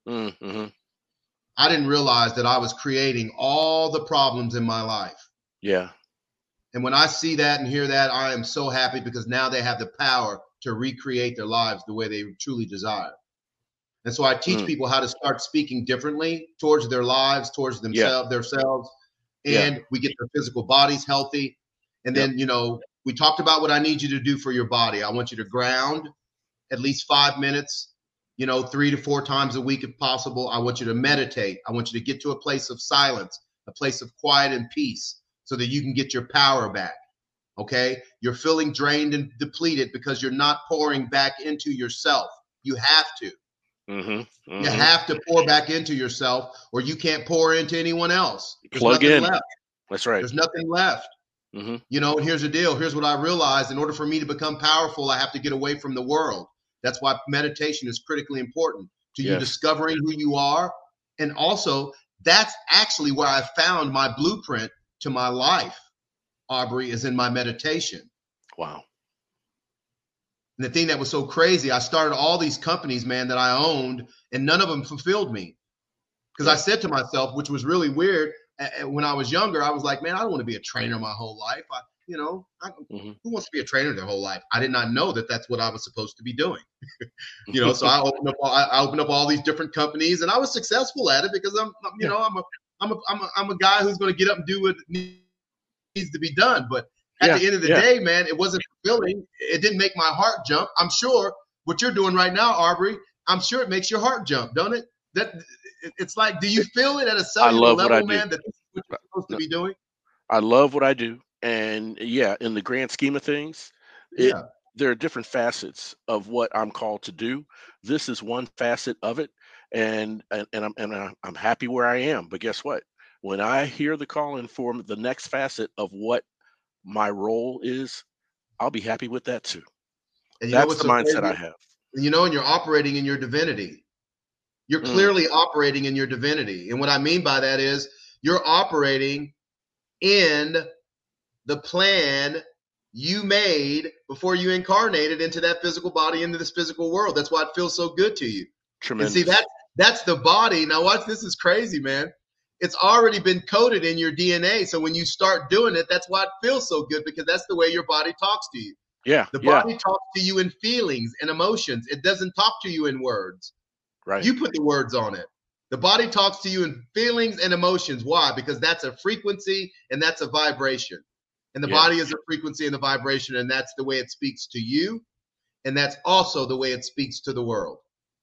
I didn't realize that I was creating all the problems in my life. Yeah. And when I see that and hear that, I am so happy because now they have the power to recreate their lives the way they truly desire. And so I teach people how to start speaking differently towards their lives, towards themselves, and we get their physical bodies healthy. And then, we talked about what I need you to do for your body. I want you to ground at least 5 minutes, 3 to 4 times a week if possible. I want you to meditate. I want you to get to a place of silence, a place of quiet and peace so that you can get your power back. Okay? You're feeling drained and depleted because you're not pouring back into yourself. You have to. You have to pour back into yourself or you can't pour into anyone else. There's Plug in. Left. That's right. There's nothing left. And here's the deal. Here's what I realized. In order for me to become powerful, I have to get away from the world. That's why meditation is critically important to you discovering who you are. And also, that's actually where I found my blueprint to my life, Aubrey, is in my meditation. Wow. And the thing that was so crazy, I started all these companies, man, that I owned, and none of them fulfilled me. Because I said to myself, which was really weird, when I was younger, I was like, man, I don't want to be a trainer my whole life. Who wants to be a trainer their whole life? I did not know that that's what I was supposed to be doing. So I opened up all these different companies, and I was successful at it because I'm a guy who's going to get up and do what needs to be done. But at the end of the day, man, it wasn't fulfilling. It didn't make my heart jump. I'm sure what you're doing right now, Aubrey, I'm sure it makes your heart jump, don't it? That it's like, do you feel it at a cellular level, man, that this is what you're supposed to be doing? I love what I do. And in the grand scheme of things, there are different facets of what I'm called to do. This is one facet of it. And I'm happy where I am. But guess what? When I hear the calling for the next facet of what my role is, I'll be happy with that too. And that's the mindset I have. And you're operating in your divinity. You're clearly operating in your divinity. And what I mean by that is you're operating in the plan you made before you incarnated into that physical body, into this physical world. That's why it feels so good to you. Tremendous. And see, that's the body. Now watch, this is crazy, man. It's already been coded in your DNA. So when you start doing it, that's why it feels so good, because that's the way your body talks to you. Yeah. The body talks to you in feelings and emotions. It doesn't talk to you in words. Right. You put the words on it. The body talks to you in feelings and emotions. Why? Because that's a frequency and that's a vibration. And the body is a frequency and a vibration, and that's the way it speaks to you. And that's also the way it speaks to the world.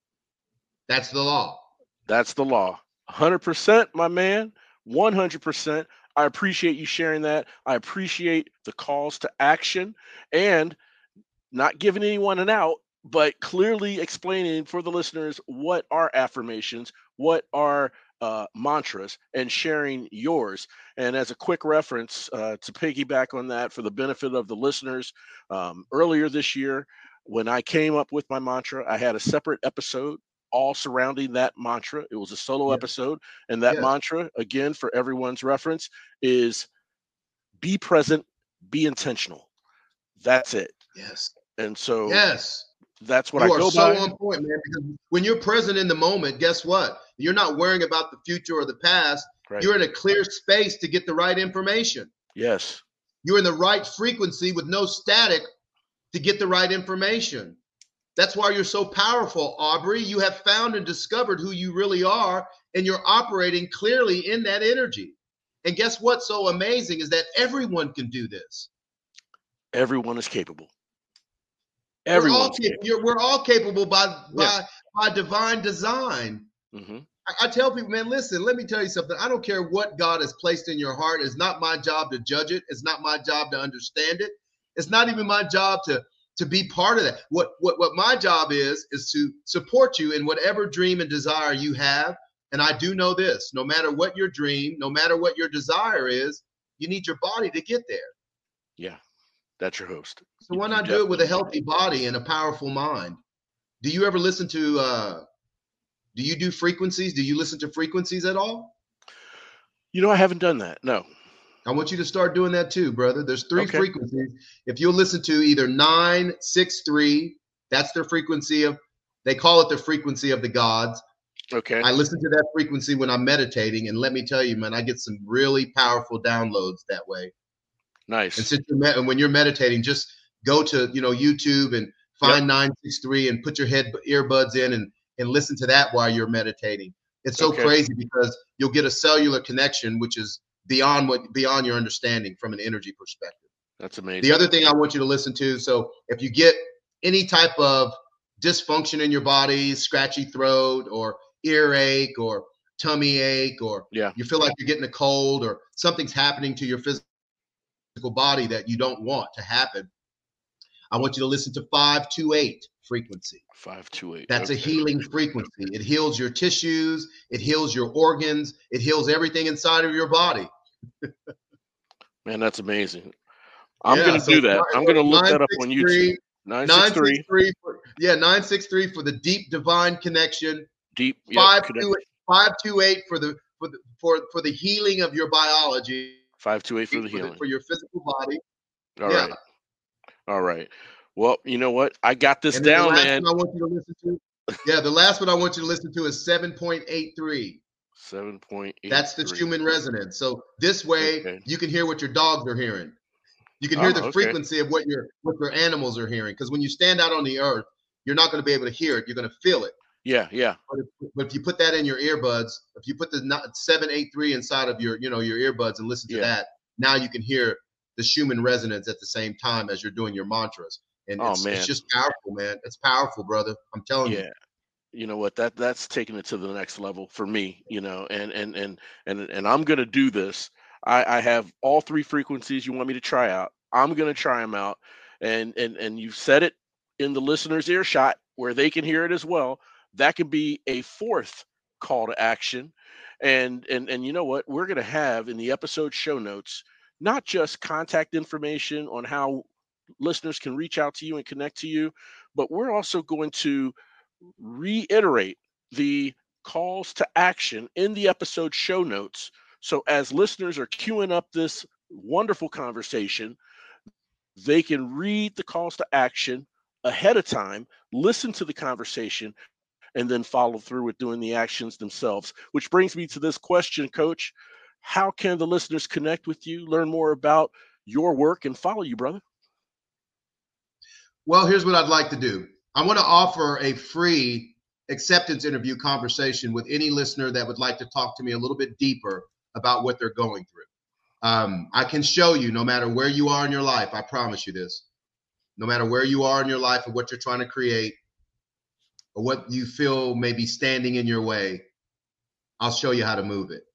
That's the law. That's the law. 100%, my man. 100%. I appreciate you sharing that. I appreciate the calls to action and not giving anyone an out, but clearly explaining for the listeners what are affirmations, what are mantras, and sharing yours. And as a quick reference to piggyback on that for the benefit of the listeners, earlier this year, when I came up with my mantra, I had a separate episode all surrounding that mantra. It was a solo episode. And that mantra, again, for everyone's reference, is be present, be intentional. That's it. Yes. And so that's what you I go by. You are by. so on point, man, because when you're present in the moment, guess what? You're not worrying about the future or the past. Right. You're in a clear space to get the right information. Yes. You're in the right frequency with no static to get the right information. That's why you're so powerful, Aubrey. You have found and discovered who you really are, and you're operating clearly in that energy. And guess what's so amazing is that everyone can do this. Everyone is capable. We're all capable by divine design. Mm-hmm. I tell people, man, listen, let me tell you something. I don't care what God has placed in your heart. It's not my job to judge it. It's not my job to understand it. It's not even my job to be part of that. What my job is to support you in whatever dream and desire you have. And I do know this, no matter what your dream, no matter what your desire is, you need your body to get there. Yeah, that's your host. So why not do it with a healthy body and a powerful mind? Do you ever listen to, do you do frequencies? Do you listen to frequencies at all? I haven't done that. No. I want you to start doing that too, brother. There's 3 frequencies. If you'll listen to either 963, that's their frequency they call it the frequency of the gods. Okay. I listen to that frequency when I'm meditating, and let me tell you, man, I get some really powerful downloads that way. Nice. And when you're meditating, just go to YouTube and find 963 and put your earbuds in and listen to that while you're meditating. It's so crazy because you'll get a cellular connection, which is beyond your understanding from an energy perspective. That's amazing. The other thing I want you to listen to, so if you get any type of dysfunction in your body, scratchy throat or earache or tummy ache, or you feel like you're getting a cold or something's happening to your physical body that you don't want to happen, I want you to listen to 528 frequency. 528. That's a healing frequency. It heals your tissues. It heals your organs. It heals everything inside of your body. Man, that's amazing. I'm going to do that. I'm going to look that up on YouTube. 963. 963 for the deep divine connection. Deep. 528 for the healing of your biology. 528 for the healing. For your physical body. All Yeah. right. All right. Well, you know what? I got this And then down, the last man. one I want you to listen to. Yeah, the last one I want you to listen to is 7.83. 7.83. That's the Schumann resonance. So this way you can hear what your dogs are hearing. You can hear the frequency of what your animals are hearing. Because when you stand out on the earth, you're not going to be able to hear it. You're going to feel it. Yeah. But if you put that in your earbuds, if you put the 783 inside of your earbuds and listen to that, now you can hear the Schumann resonance at the same time as you're doing your mantras. And it's just powerful, man. It's powerful, brother. I'm telling you. You know what, that's taking it to the next level for me, and I'm going to do this. I have all 3 frequencies you want me to try out. I'm going to try them out, and you've said it in the listener's earshot where they can hear it as well. That could be a 4th call to action. And you know what, we're going to have in the episode show notes not just contact information on how listeners can reach out to you and connect to you, but we're also going to reiterate the calls to action in the episode show notes. So as listeners are queuing up this wonderful conversation, they can read the calls to action ahead of time, listen to the conversation, and then follow through with doing the actions themselves. Which brings me to this question, Coach. How can the listeners connect with you, learn more about your work, and follow you, brother? Well, here's what I'd like to do. I want to offer a free acceptance interview conversation with any listener that would like to talk to me a little bit deeper about what they're going through. I can show you, no matter where you are in your life, I promise you this, no matter where you are in your life or what you're trying to create or what you feel may be standing in your way, I'll show you how to move it.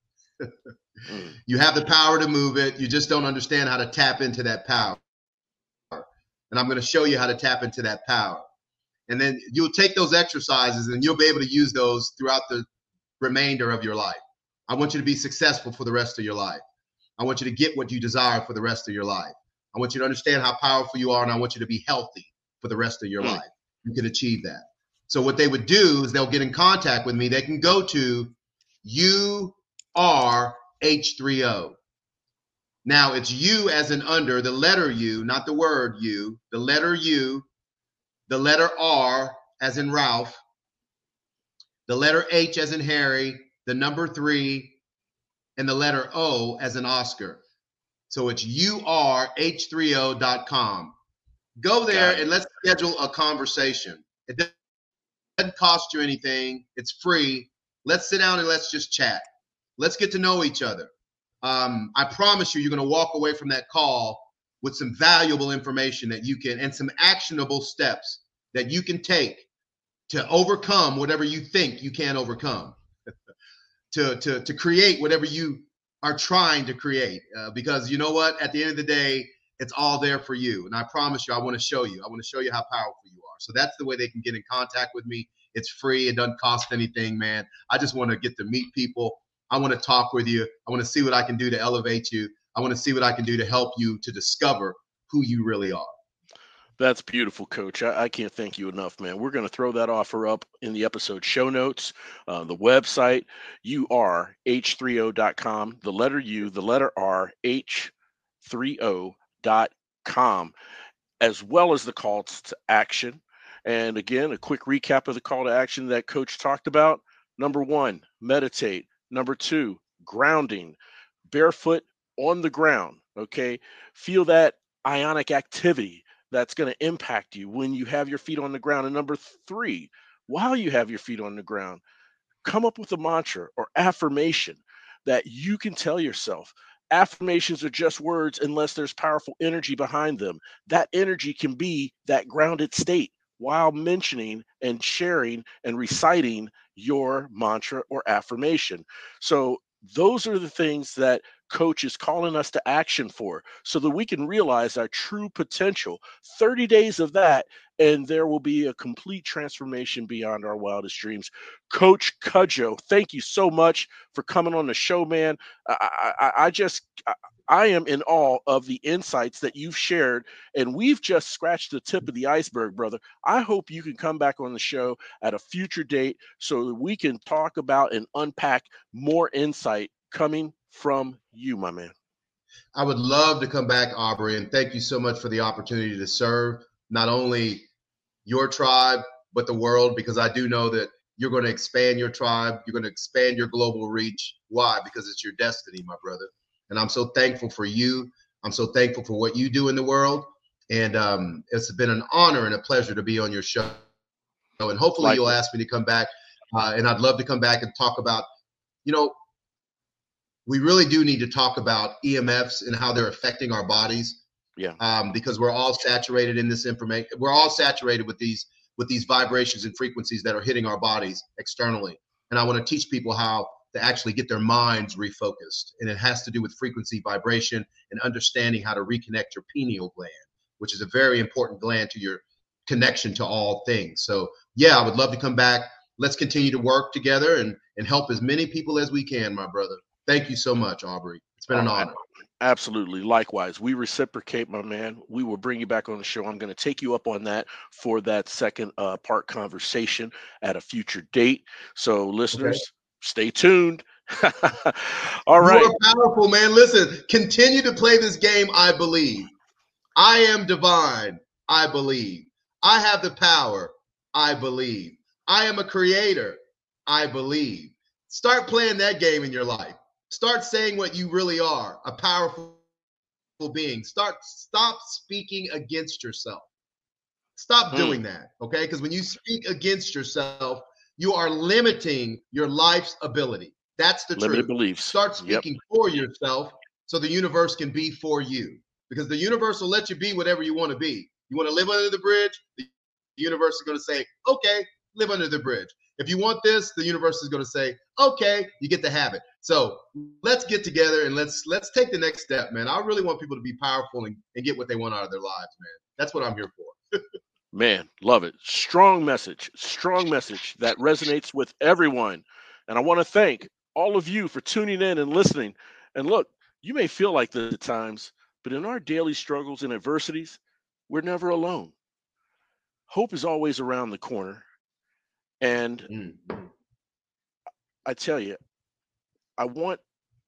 You have the power to move it. You just don't understand how to tap into that power. And I'm going to show you how to tap into that power. And then you'll take those exercises and you'll be able to use those throughout the remainder of your life. I want you to be successful for the rest of your life. I want you to get what you desire for the rest of your life. I want you to understand how powerful you are, and I want you to be healthy for the rest of your life. You can achieve that. So what they would do is they'll get in contact with me. They can go to URH3O. Now it's U as in under, the letter U, not the word U, the letter U, the letter R as in Ralph, the letter H as in Harry, the number 3, and the letter O as in Oscar. So it's URH3O.com. Go there and let's schedule a conversation. It doesn't cost you anything. It's free. Let's sit down and let's just chat. Let's get to know each other. I promise you're going to walk away from that call with some valuable information that you can, and some actionable steps that you can take to overcome whatever you think you can't overcome, to create whatever you are trying to create. Because you know what? At the end of the day, it's all there for you. And I promise you, I want to show you. I want to show you how powerful you are. So that's the way they can get in contact with me. It's free. It doesn't cost anything, man. I just want to get to meet people. I want to talk with you. I want to see what I can do to elevate you. I want to see what I can do to help you to discover who you really are. That's beautiful, Coach. I can't thank you enough, man. We're going to throw that offer up in the episode show notes, the website, URH3O.com, the letter U, the letter R, H3O.com, as well as the calls to action. And again, a quick recap of the call to action that Coach talked about. Number 1, meditate. Number 2, grounding, barefoot on the ground. Okay. Feel that ionic activity that's going to impact you when you have your feet on the ground. And number 3, while you have your feet on the ground, come up with a mantra or affirmation that you can tell yourself. Affirmations are just words unless there's powerful energy behind them. That energy can be that grounded state while mentioning and sharing and reciting your mantra or affirmation. So those are the things that Coach is calling us to action for, so that we can realize our true potential. 30 days of that, and there will be a complete transformation beyond our wildest dreams. Coach Cudjoe, thank you so much for coming on the show, man. I am in awe of the insights that you've shared, and we've just scratched the tip of the iceberg, brother. I hope you can come back on the show at a future date so that we can talk about and unpack more insight coming from you, my man. I would love to come back, Aubrey, and thank you so much for the opportunity to serve not only your tribe, but the world, because I do know that you're going to expand your tribe. You're going to expand your global reach. Why? Because it's your destiny, my brother. And I'm so thankful for you. I'm so thankful for what you do in the world. And it's been an honor and a pleasure to be on your show. And hopefully you'll ask me to come back. And I'd love to come back and talk about, we really do need to talk about EMFs and how they're affecting our bodies. Yeah. Because we're all saturated in this information. We're all saturated with these vibrations and frequencies that are hitting our bodies externally. And I want to teach people how to actually get their minds refocused. And it has to do with frequency, vibration, and understanding how to reconnect your pineal gland, which is a very important gland to your connection to all things. So yeah, I would love to come back. Let's continue to work together and help as many people as we can, my brother. Thank you so much, Aubrey. It's been an honor. Absolutely. Likewise. We reciprocate, my man. We will bring you back on the show. I'm going to take you up on that for that second part conversation at a future date. So listeners, stay tuned. All right. You're powerful, man. Listen, continue to play this game. I believe. I am divine. I believe. I have the power. I believe. I am a creator. I believe. Start playing that game in your life. Start saying what you really are, a powerful being. Stop speaking against yourself. Stop doing that, okay? Because when you speak against yourself, you are limiting your life's ability. That's the Limited truth. Beliefs. Start speaking for yourself so the universe can be for you. Because the universe will let you be whatever you want to be. You want to live under the bridge? The universe is going to say, okay, live under the bridge. If you want this, the universe is going to say, okay, you get to have it. So let's get together and let's take the next step, man. I really want people to be powerful and get what they want out of their lives, man. That's what I'm here for. Man, love it. Strong message that resonates with everyone. And I want to thank all of you for tuning in and listening. And look, you may feel like this at times, but in our daily struggles and adversities, we're never alone. Hope is always around the corner. And I tell you, I want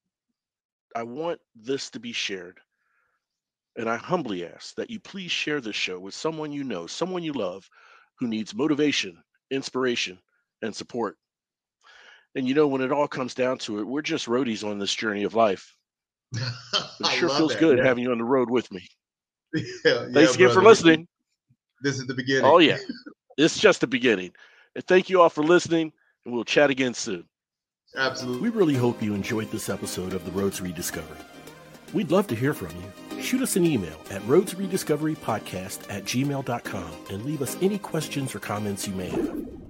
this to be shared. And I humbly ask that you please share this show with someone you know, someone you love, who needs motivation, inspiration, and support. And when it all comes down to it, we're just roadies on this journey of life. It sure feels good having you on the road with me. Thanks again for listening. This is the beginning. Oh, yeah. It's just the beginning. And thank you all for listening, and we'll chat again soon. Absolutely. We really hope you enjoyed this episode of The Road to Rediscovery. We'd love to hear from you. Shoot us an email at roadtorediscoverypodcast@gmail.com and leave us any questions or comments you may have.